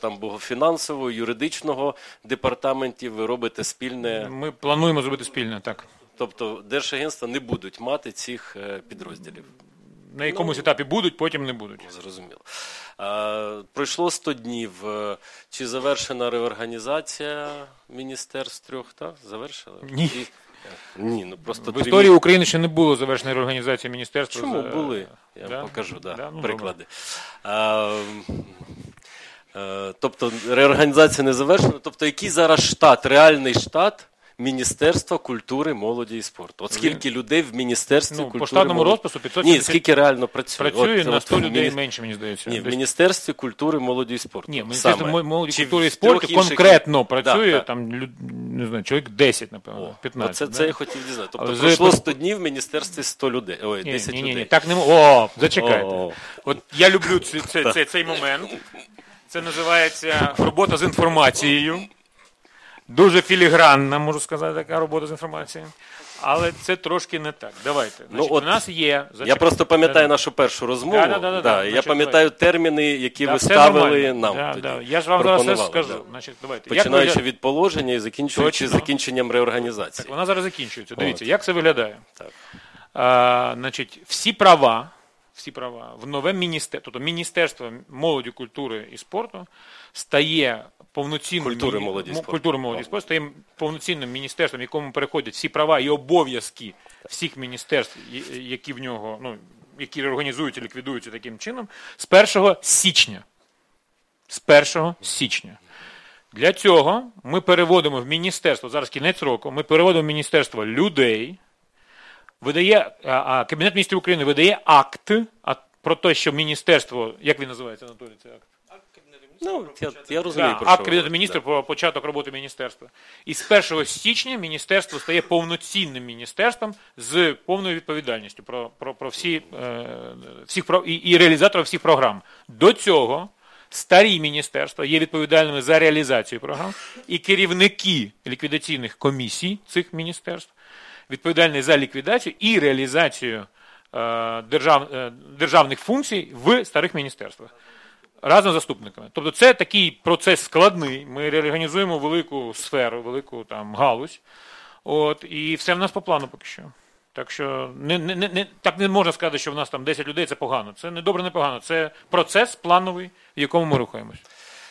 фінансового, юридичного департаментів, ви робите спільне? Ми плануємо зробити спільне, так. Тобто держагентства не будуть мати цих підрозділів. На якомусь етапі будуть, потім не будуть. Зрозуміло. Пройшло 100 днів. Чи завершена реорганізація міністерств трьох? Так? Завершили? Ні. Ні, ну просто В історії України ще не було завершеної реорганізації міністерства. Чому були? Я Да? покажу, Да? Ну, приклади. Тобто реорганізація не завершена. Тобто який зараз штат, реальний штат Міністерства культури, молоді і спорту? От скільки людей в Міністерстві культури, по штатному молоді? розпису 570. Ні, скільки реально працює? Працює на 100 в людей менше, мені здається. Ні, в Десь. Міністерстві культури, молоді і спорту. Ні, Міністерство молоді, Чи культури і в трьох спорту інших- конкретно працює, Да, там, не знаю, чоловік 10, напевно, 15. Це я хотів дізнати. Тобто Але пройшло з- 100 днів в Міністерстві 100 людей. Ой, 10 Ні, людей. так не О, зачекайте. О. От я люблю цей момент. Це називається робота з інформацією. Дуже філігранна, можу сказати, така робота з інформацією. Але це трошки не так. Давайте. Значить, от у нас є... Я просто пам'ятаю нашу першу розмову. Да. Я Значить, пам'ятаю терміни, які ви все ставили нормально. нам тоді. Я ж вам зараз все пропонували, скажу. да. Значить, давайте. Починаючи від положення і закінчуючи Точно. закінченням реорганізації. Вона зараз закінчується. Дивіться, як це виглядає. Так. Значить, всі права в нове міністерство, тобто Міністерство молоді, культури і спорту стає повноцінним Культури, молоді і спорту. культури, молоді і спорту стає повноцінним міністерством, в якому переходять всі права і обов'язки всіх міністерств, які в нього, ну, які реорганізуються, ліквідуються таким чином, з 1 січня. З 1 січня. Для цього ми переводимо в міністерство, зараз кінець року, ми переводимо в міністерство людей, Кабінет міністрів України видає акт про те, що міністерство, як він називається, Анатолій, цей акт? Ну, я розумію, про що Акт ви Кабінету говорите, міністрів про початок роботи міністерства. І з 1 січня міністерство стає повноцінним міністерством з повною відповідальністю про і реалізатором всіх програм. До цього старі міністерства є відповідальними за реалізацію програм, і керівники ліквідаційних комісій цих міністерств відповідальний за ліквідацію і реалізацію державних функцій в старих міністерствах разом з заступниками. Тобто це такий процес складний. Ми реорганізуємо велику сферу, велику там галузь. І все в нас по плану поки що. Так що так не можна сказати, що в нас там 10 людей – це погано. Це не добре, не погано. Це процес плановий, в якому ми рухаємось.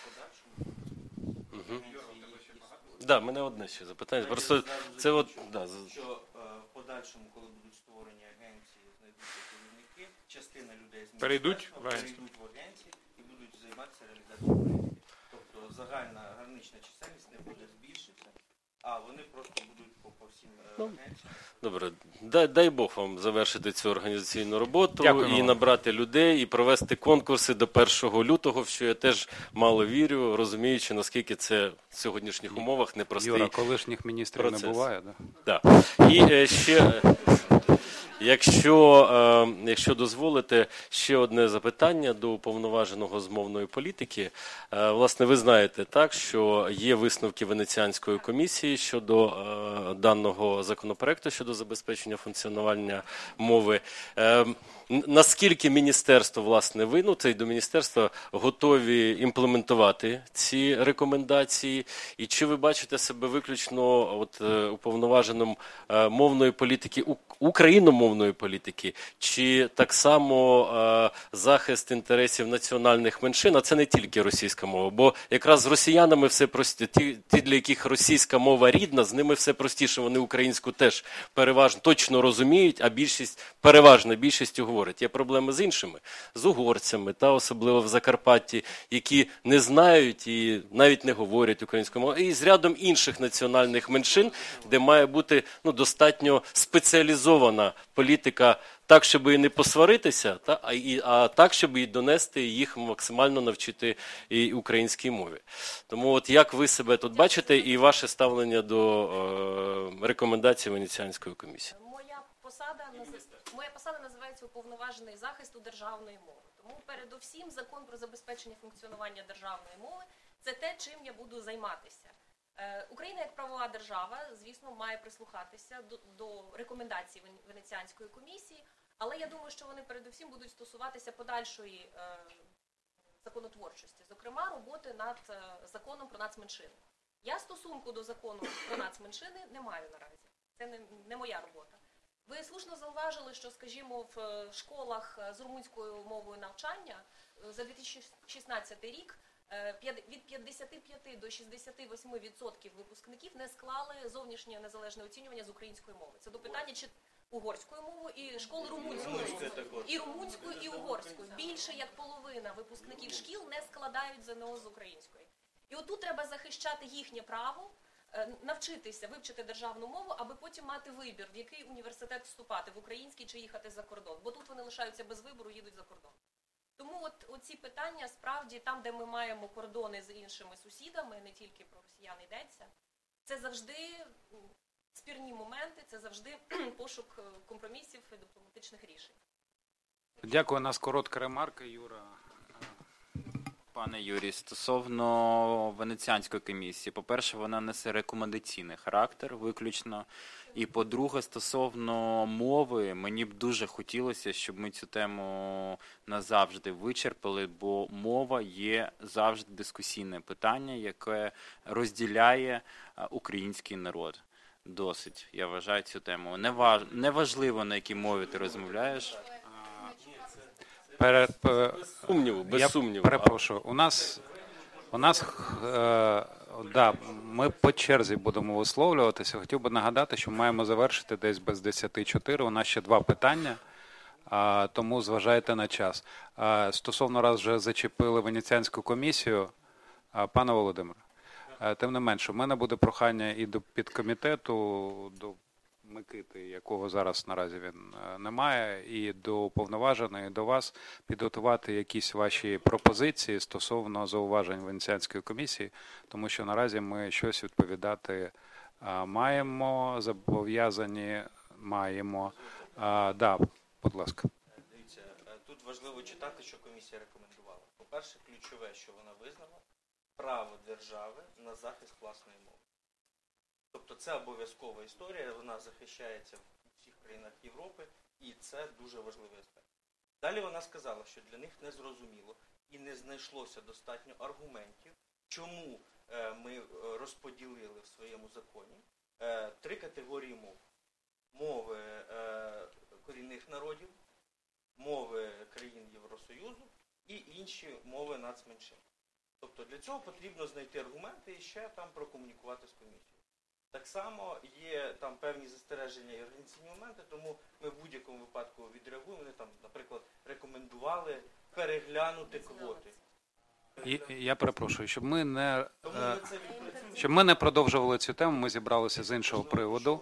Да, мене одне ще запитання. Просто це от, да, Що в подальшому, коли будуть створені агенції, знайдуться керівники, частина людей з Перейдуть міністерства в агенції. перейдуть в агенції і будуть займатися реалізацією проєктів. Тобто загальна гранична чисельність не буде збільшитися, а вони просто будуть по всім агенціям. Добре, дай Бог вам завершити цю організаційну роботу. Дякуємо І вам. набрати людей, і провести конкурси до 1 лютого, в що я теж мало вірю, розуміючи, наскільки це в сьогоднішніх умовах непростий Юра, колишніх міністрів процес. не буває, да? Да. І ще, якщо дозволите, ще одне запитання до уповноваженого з мовної політики. Власне, ви знаєте, так, що є висновки Венеціанської комісії щодо даного законопроекту, щодо забезпечення функціонування мови. Наскільки міністерство, власне, це й до міністерства, готові імплементувати ці рекомендації? І чи ви бачите себе виключно уповноваженим мовної політики, україномовної політики, чи так само захист інтересів національних меншин, а це не тільки російська мова, бо якраз з росіянами все простіше, ті, для яких російська мова рідна, з ними все простіше, вони українську теж переважно точно розуміють, а переважна більшістю говорить. Є проблеми з іншими, з угорцями, та особливо в Закарпатті, які не знають і навіть не говорять українською мовою, і з рядом інших національних меншин, де має бути достатньо спеціалізована політика, так, щоб і не посваритися, а так, щоб і донести їх максимально навчити і українській мові. Тому як ви себе тут бачите і ваше ставлення до рекомендацій Венеціанської комісії? Моя посада називається уповноважений захисту державної мови. Тому передусім закон про забезпечення функціонування державної мови – це те, чим я буду займатися. Україна як правова держава, звісно, має прислухатися до рекомендацій Венеціанської комісії, але я думаю, що вони передусім будуть стосуватися подальшої законотворчості, зокрема роботи над законом про нацменшини. Я стосунку до закону про нацменшини не маю наразі. Це не моя робота. Ви слушно зауважили, що, скажімо, в школах з румунською мовою навчання за 2016 рік від 55 до 68% випускників не склали зовнішнє незалежне оцінювання з української мови. Це до питання чи угорською мовою і школи румунською. І румунською, і угорською. Більше як половина випускників шкіл не складають ЗНО з української. І отут треба захищати їхнє право, навчитися, вивчити державну мову, аби потім мати вибір, в який університет вступати, в український чи їхати за кордон. Бо тут вони лишаються без вибору, їдуть за кордон. Тому оці питання, справді, там, де ми маємо кордони з іншими сусідами, не тільки про росіян йдеться, це завжди спірні моменти, це завжди пошук компромісів і дипломатичних рішень. Дякую. У нас коротка ремарка, Юра. Пане Юрій, стосовно Венеціанської комісії, по-перше, вона несе рекомендаційний характер виключно. І по-друге, стосовно мови, мені б дуже хотілося, щоб ми цю тему назавжди вичерпали, бо мова є завжди дискусійне питання, яке розділяє український народ. Досить, я вважаю цю тему. Неважливо, на якій мові ти розмовляєш. Без сумніву. Перепрошую. У нас ми по черзі будемо висловлюватися. Хотів би нагадати, що маємо завершити десь без 10:04. У нас ще 2 питання, тому зважайте на час. Стосовно, раз вже зачепили Венеціанську комісію, пане Володимире, тим не менше, в мене буде прохання і до підкомітету, до Микити, якого зараз наразі він немає, і до уповноваженої, і до вас підготувати якісь ваші пропозиції стосовно зауважень Венеціанської комісії, тому що наразі ми щось відповідати маємо, зобов'язані маємо. Да, будь ласка. Дивіться, тут важливо читати, що комісія рекомендувала. По-перше, ключове, що вона визнала, право держави на захист власної мови. Тобто це обов'язкова історія, вона захищається в всіх країнах Європи, і це дуже важливий аспект. Далі вона сказала, що для них не зрозуміло і не знайшлося достатньо аргументів, чому ми розподілили в своєму законі 3 категорії мов. Мови корінних народів, мови країн Євросоюзу і інші мови нацменшин. Тобто для цього потрібно знайти аргументи і ще там прокомунікувати з комісією. Так само є там певні застереження і організаційні моменти, тому ми в будь-якому випадку відреагуємо. Вони там, наприклад, рекомендували переглянути квоти. Я перепрошую, щоб ми не продовжували цю тему, ми зібралися з іншого приводу.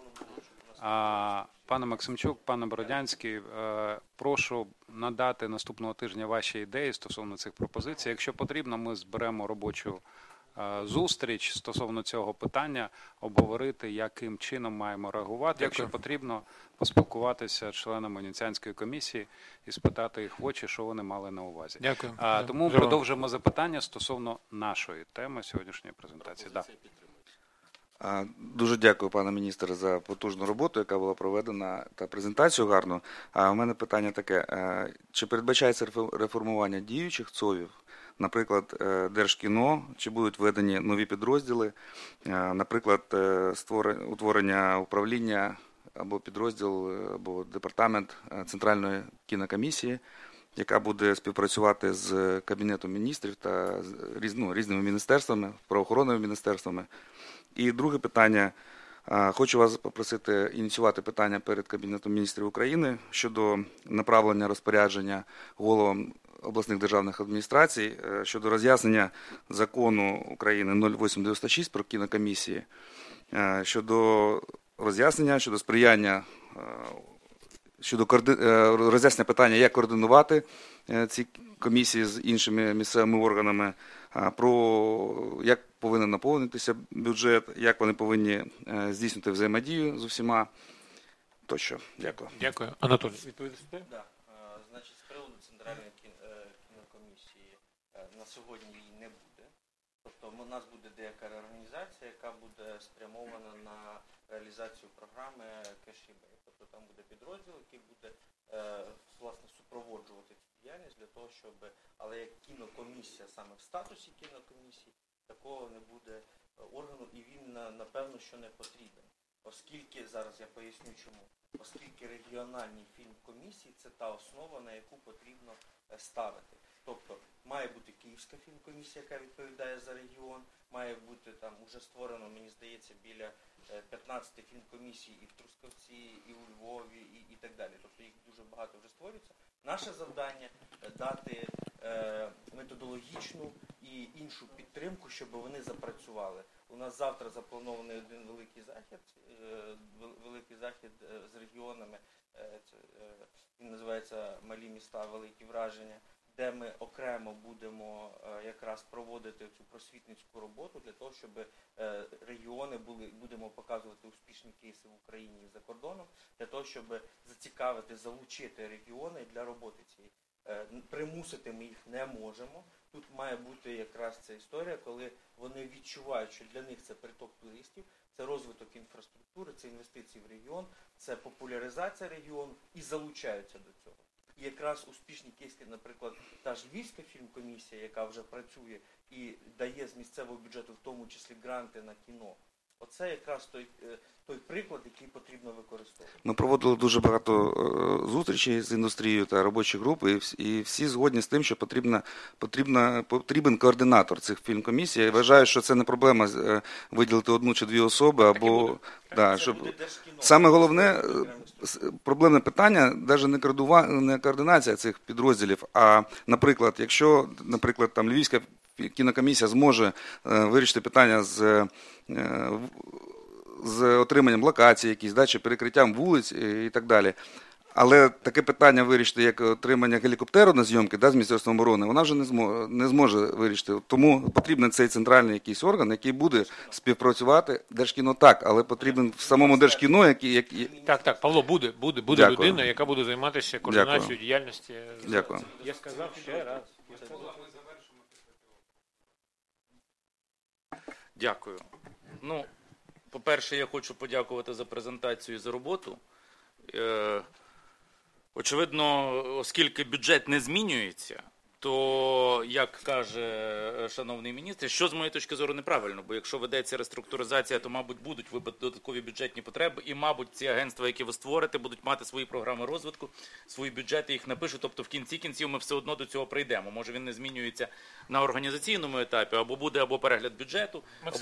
Пане Максимчук, пане Бородянський, прошу надати наступного тижня ваші ідеї стосовно цих пропозицій. Якщо потрібно, ми зберемо робочу зустріч стосовно цього питання, обговорити, яким чином маємо реагувати. Дякую. Якщо потрібно, поспілкуватися з членами Венеціанської комісії і спитати їх в очі, що вони мали на увазі. Дякую. Тому продовжимо запитання стосовно нашої теми сьогоднішньої презентації. Да. Дуже дякую, пане міністр, за потужну роботу, яка була проведена, та презентацію гарну. У мене питання таке. Чи передбачається реформування діючих ЦОВів, наприклад, Держкіно, чи будуть введені нові підрозділи, наприклад, утворення управління або підрозділ, або департамент Центральної кінокомісії, яка буде співпрацювати з Кабінетом міністрів та різними міністерствами, правоохоронними міністерствами. І друге питання. Хочу вас попросити ініціювати питання перед Кабінетом міністрів України щодо направлення розпорядження головам обласних державних адміністрацій щодо роз'яснення закону України 0896 про кінокомісії, щодо роз'яснення, щодо сприяння, щодо роз'яснення питання, як координувати ці комісії з іншими місцевими органами, про як повинен наповнитися бюджет, як вони повинні здійснити взаємодію з усіма, тощо. Дякую. Дякую. Анатолій, відповідайте? Да. Значить, з приводу Центральної кінокомісії на сьогодні її не буде. Тобто у нас буде деяка реорганізація, яка буде спрямована на реалізацію програми Кешібей. Тобто там буде підрозділ, який буде власне супроводжувати цю діяльність для того, щоб, але як кінокомісія саме в статусі кінокомісії, такого не буде органу, і він напевно що не потрібен. Оскільки, зараз я поясню чому, оскільки регіональні фільмкомісії – це та основа, на яку потрібно ставити. Тобто має бути Київська фільмкомісія, яка відповідає за регіон, має бути там уже створено, мені здається, біля 15 фільмкомісій і в Трускавці, і у Львові, і так далі. Тобто їх дуже багато вже створюється. Наше завдання – дати методологічну і іншу підтримку, щоб вони запрацювали. У нас завтра запланований один великий захід з регіонами, він називається «Малі міста, великі враження», де ми окремо будемо якраз проводити цю просвітницьку роботу для того, щоб регіони будемо показувати успішні кейси в Україні і за кордоном, для того, щоб зацікавити, залучити регіони для роботи цієї. Примусити ми їх не можемо. Тут має бути якраз ця історія, коли вони відчувають, що для них це приток туристів, це розвиток інфраструктури, це інвестиції в регіон, це популяризація регіону і залучаються до цього. І якраз успішні кейси, наприклад, та ж Львівська фільмкомісія, яка вже працює і дає з місцевого бюджету, в тому числі гранти на кіно. Оце якраз той приклад, який потрібно використовувати. Ми проводили дуже багато зустрічей з індустрією та робочі групи, і всі згодні з тим, що потрібен координатор цих фільмкомісій. Я вважаю, що це не проблема виділити одну чи дві особи, або щоб саме головне проблемне питання навіть не координація цих підрозділів, а, наприклад, якщо, там Львівська кінокомісія зможе вирішити питання з отриманням локацій якісь, чи перекриттям вулиць і так далі. Але таке питання вирішити, як отримання гелікоптеру на зйомки з Міністерства оборони, вона вже не зможе вирішити. Тому потрібен цей центральний якийсь орган, який буде співпрацювати. Держкіно так, але потрібен в самому Держкіно, який... Так, Павло, буде людина, яка буде займатися координацією діяльності. Дякую. Я сказав ще раз. Дякую. По-перше, я хочу подякувати за презентацію і за роботу. Очевидно, оскільки бюджет не змінюється, то, як каже шановний міністр, що з моєї точки зору неправильно, бо якщо ведеться реструктуризація, то, мабуть, будуть додаткові бюджетні потреби, і, мабуть, ці агентства, які ви створите, будуть мати свої програми розвитку, свої бюджети, їх напишуть, тобто в кінці кінців ми все одно до цього прийдемо. Може, він не змінюється на організаційному етапі, або буде перегляд бюджету,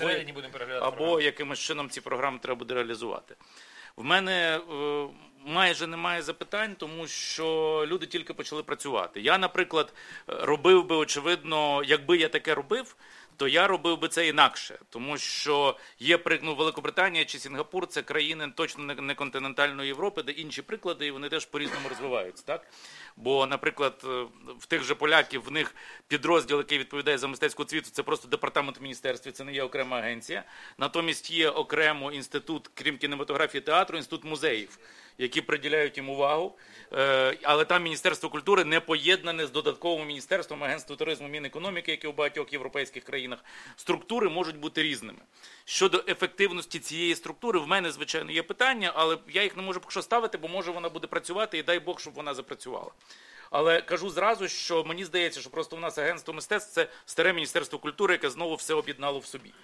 або якимось чином ці програми треба буде реалізувати. В мене майже немає запитань, тому що люди тільки почали працювати. Я, наприклад, робив би, очевидно, якби я таке робив, то я робив би це інакше. Тому що є, Великобританія чи Сінгапур – це країни точно не континентальної Європи, де інші приклади, і вони теж по-різному розвиваються. Так? Бо, наприклад, в тих же поляків, в них підрозділ, який відповідає за мистецьку освіту, це просто департамент в міністерстві, це не є окрема агенція. Натомість є окремо інститут, крім кінематографії і театру, інститут музеїв, які приділяють їм увагу. Але там Міністерство культури не поєднане з додатковим міністерством, Агентством туризму, Мінекономіки, яке у багатьох європейських країнах. Структури можуть бути різними. Щодо ефективності цієї структури, в мене, звичайно, є питання, але я їх не можу поки що ставити, бо може вона буде працювати, і дай Бог, щоб вона запрацювала. Але кажу зразу, що мені здається, що просто у нас Агентство мистецтв – це старе Міністерство культури, яке знову все об'єднало в собі.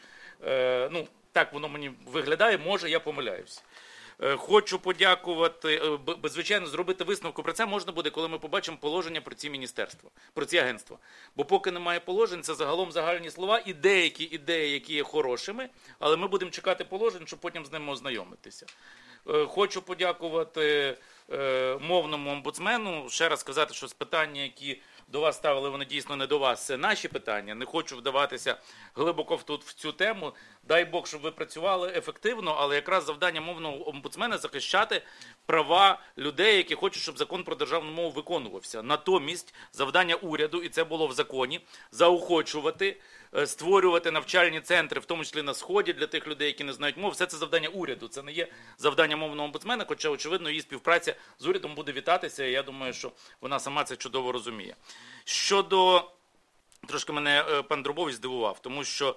Так воно мені виглядає, може, я помиляюся. Хочу подякувати, звичайно, зробити висновку про це можна буде, коли ми побачимо положення про ці міністерства, про ці агентства. Бо поки немає положень, це загалом загальні слова і деякі ідеї, які є хорошими, але ми будемо чекати положень, щоб потім з ними ознайомитися. Хочу подякувати мовному омбудсмену, ще раз сказати, що з питання, які до вас ставили, вони дійсно не до вас, це наші питання. Не хочу вдаватися глибоко в цю тему. Дай Бог, щоб ви працювали ефективно, але якраз завдання мовного омбудсмена – захищати права людей, які хочуть, щоб закон про державну мову виконувався. Натомість завдання уряду, і це було в законі, заохочувати, створювати навчальні центри, в тому числі на Сході, для тих людей, які не знають мов. Все це завдання уряду, це не є завдання мовного омбудсмена, хоча, очевидно, її співпраця з урядом буде вітатися, і я думаю, що вона сама це чудово розуміє. Щодо... Трошки мене пан Дробович здивував, тому що,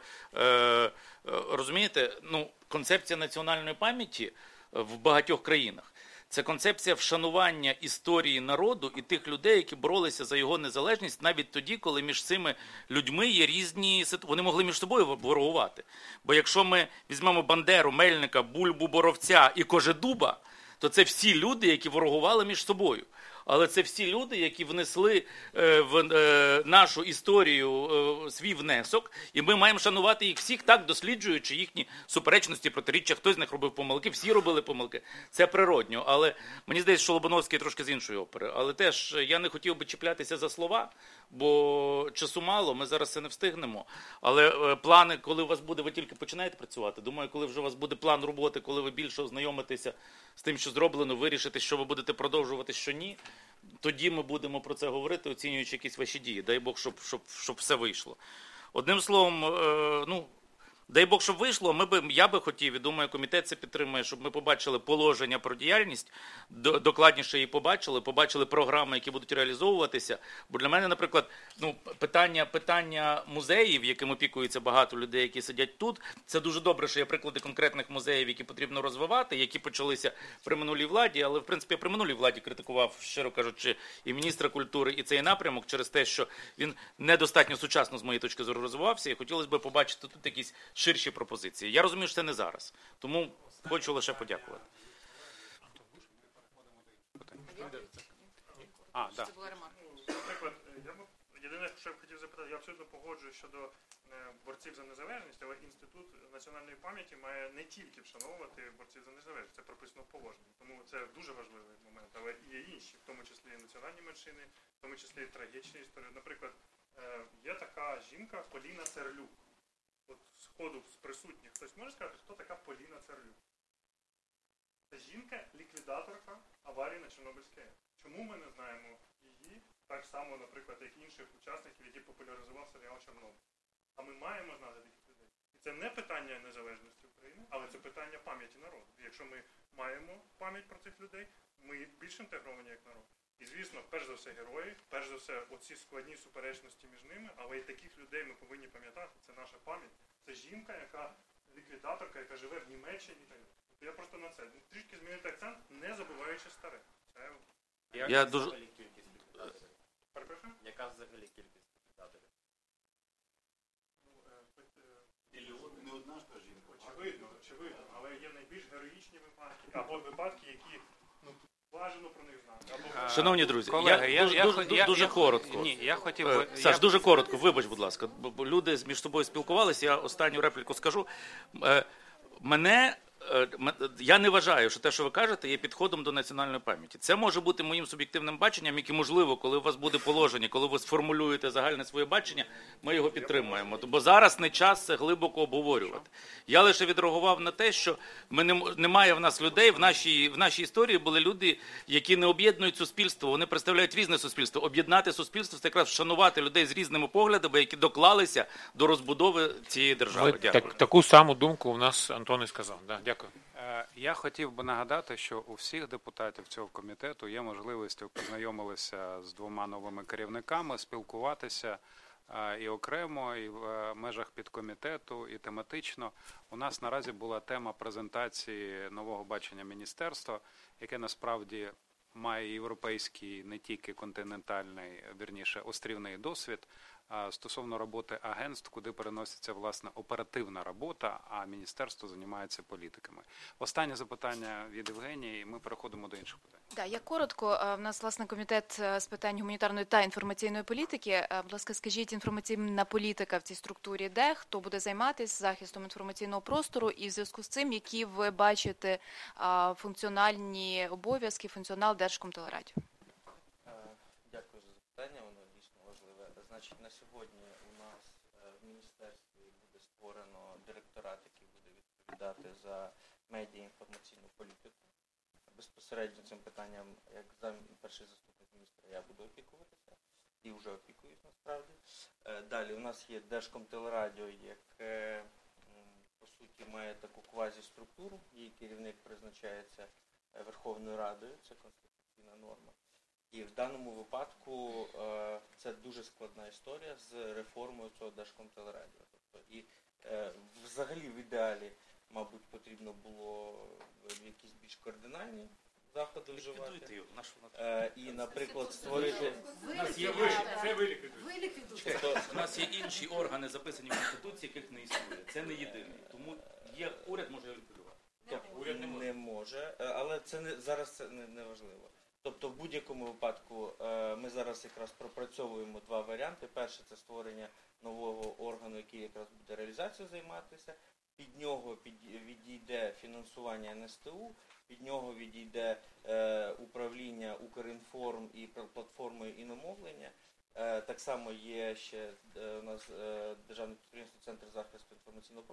розумієте, концепція національної пам'яті в багатьох країнах – Це концепція вшанування історії народу і тих людей, які боролися за його незалежність навіть тоді, коли між цими людьми є різні ситуації. Вони могли між собою ворогувати. Бо якщо ми візьмемо Бандеру, Мельника, Бульбу, Боровця і Кожедуба, то це всі люди, які ворогували між собою. Але це всі люди, які внесли в нашу історію свій внесок, і ми маємо шанувати їх всіх так, досліджуючи їхні суперечності, протиріччя. Хтось з них робив помилки, всі робили помилки. Це природньо. Але мені здається, що Лобановський трошки з іншої опери. Але теж я не хотів би чіплятися за слова, бо часу мало, ми зараз це не встигнемо. Але плани, коли у вас буде, ви тільки починаєте працювати. Думаю, коли вже у вас буде план роботи, коли ви більше ознайомитеся з тим, що зроблено, вирішите, що ви будете продовжувати, що ні, тоді ми будемо про це говорити, оцінюючи якісь ваші дії. Дай Бог, щоб все вийшло. Одним словом, дай Бог, щоб вийшло, я би хотів, і думаю, комітет це підтримує, щоб ми побачили положення про діяльність, докладніше її побачили програми, які будуть реалізовуватися. Бо для мене, наприклад, питання музеїв, яким опікується багато людей, які сидять тут, це дуже добре, що є приклади конкретних музеїв, які потрібно розвивати, які почалися при минулій владі, але, в принципі, я при минулій владі критикував, щиро кажучи, і міністра культури, і цей напрямок через те, що він недостатньо сучасно, з моєї точки зору, розвивався, і хотілося б побачити тут якісь ширші пропозиції. Я розумію, що це не зараз. Тому хочу лише подякувати. Наприклад, єдине, що я б хотів запитати, я абсолютно погоджуюсь щодо борців за незалежність, але Інститут національної пам'яті має не тільки вшановувати борців за незалежність, це прописано в положенні. Тому це дуже важливий момент, але і є інші, в тому числі і національні меншини, в тому числі і трагічні історії. Наприклад, є така жінка Поліна Церлюк. От з ходу з присутніх хтось може сказати, хто така Поліна Церлюк? Це жінка-ліквідаторка аварії на Чорнобильській АЕС. Чому ми не знаємо її так само, наприклад, як інших учасників, які популяризував серіал «Чорнобиль»? А ми маємо знати таких людей. І це не питання незалежності України, але це питання пам'яті народу. І якщо ми маємо пам'ять про цих людей, ми більш інтегровані як народ. І, звісно, перш за все герої, перш за все оці складні суперечності між ними, але і таких людей ми повинні пам'ятати. Це наша пам'ять. Це жінка, яка ліквідаторка, яка живе в Німеччині і так далі. Я просто на це. Трішки змінити акцент, не забуваючи старе. Це... Я дуже... Яка взагалі кількість ліквідаторів? Не одна ж та жінка. Очевидно. Але є найбільш героїчні випадки, або випадки, які важливо про них знати. Шановні друзі, колеги, дуже коротко. Ні, я хотів би... Саш, дуже коротко, вибач, будь ласка. Бо люди між собою спілкувалися, я останню репліку скажу. Я не вважаю, що те, що ви кажете, є підходом до національної пам'яті. Це може бути моїм суб'єктивним баченням, яке, можливо, коли у вас буде положення, коли ви сформулюєте загальне своє бачення, ми його підтримуємо. Бо зараз не час це глибоко обговорювати. Я лише відреагував на те, що немає в нас людей, в нашій історії були люди, які не об'єднують суспільство, вони представляють різне суспільство. Об'єднати суспільство – це якраз вшанувати людей з різними поглядами, які доклалися до розбудови цієї держави. Дякую. Таку саму думку у нас Антон і сказав. Да, дякую. Я хотів би нагадати, що у всіх депутатів цього комітету є можливість познайомитися з двома новими керівниками, спілкуватися і окремо, і в межах підкомітету, і тематично. У нас наразі була тема презентації нового бачення міністерства, яке насправді має європейський, не тільки континентальний, вірніше, острівний досвід, стосовно роботи агентств, куди переноситься, власне, оперативна робота, а міністерство займається політиками. Останнє запитання від Євгенії, і ми переходимо до інших питань. Да, я коротко. В нас, власне, комітет з питань гуманітарної та інформаційної політики. Будь ласка, скажіть, інформаційна політика в цій структурі де? Хто буде займатися захистом інформаційного простору? І в зв'язку з цим, які ви бачите функціональні обов'язки, функціонал Держкомтелерадіо? Дякую за запитання, воно дійсно важливе. Значить, на сьогодні у нас в міністерстві буде створено директорат, який буде відповідати за медіа-інформаційну політику. Безпосередньо цим питанням, як перший заступник міністра, я буду опікуватися і вже опікуюсь насправді. Далі у нас є Держкомтелерадіо, яке, по суті, має таку квазіструктуру, її керівник призначається Верховною Радою, це конституційна норма. І в даному випадку це дуже складна історія з реформою цього Держкомтелерадіо. Тобто, і взагалі в ідеалі, мабуть, потрібно було якісь більш кардинальні заходи вживати. Ліквідуйте його, на що воно І, наприклад, створити... У нас є це ви ліквідуєте. Тобто, У нас є інші органи, записані в Конституції, яких не існує. Це не єдиний. Тому уряд може його ліквідувати. Уряд не може, але зараз це не важливо. Тобто в будь-якому випадку ми зараз якраз пропрацьовуємо два варіанти. Перше – це створення нового органу, який якраз буде реалізацією займатися. Під нього відійде фінансування НСТУ, під нього відійде управління Укрінформ і платформою іномовлення. Так само є ще у нас державне підприємство Центр захисту інформаційного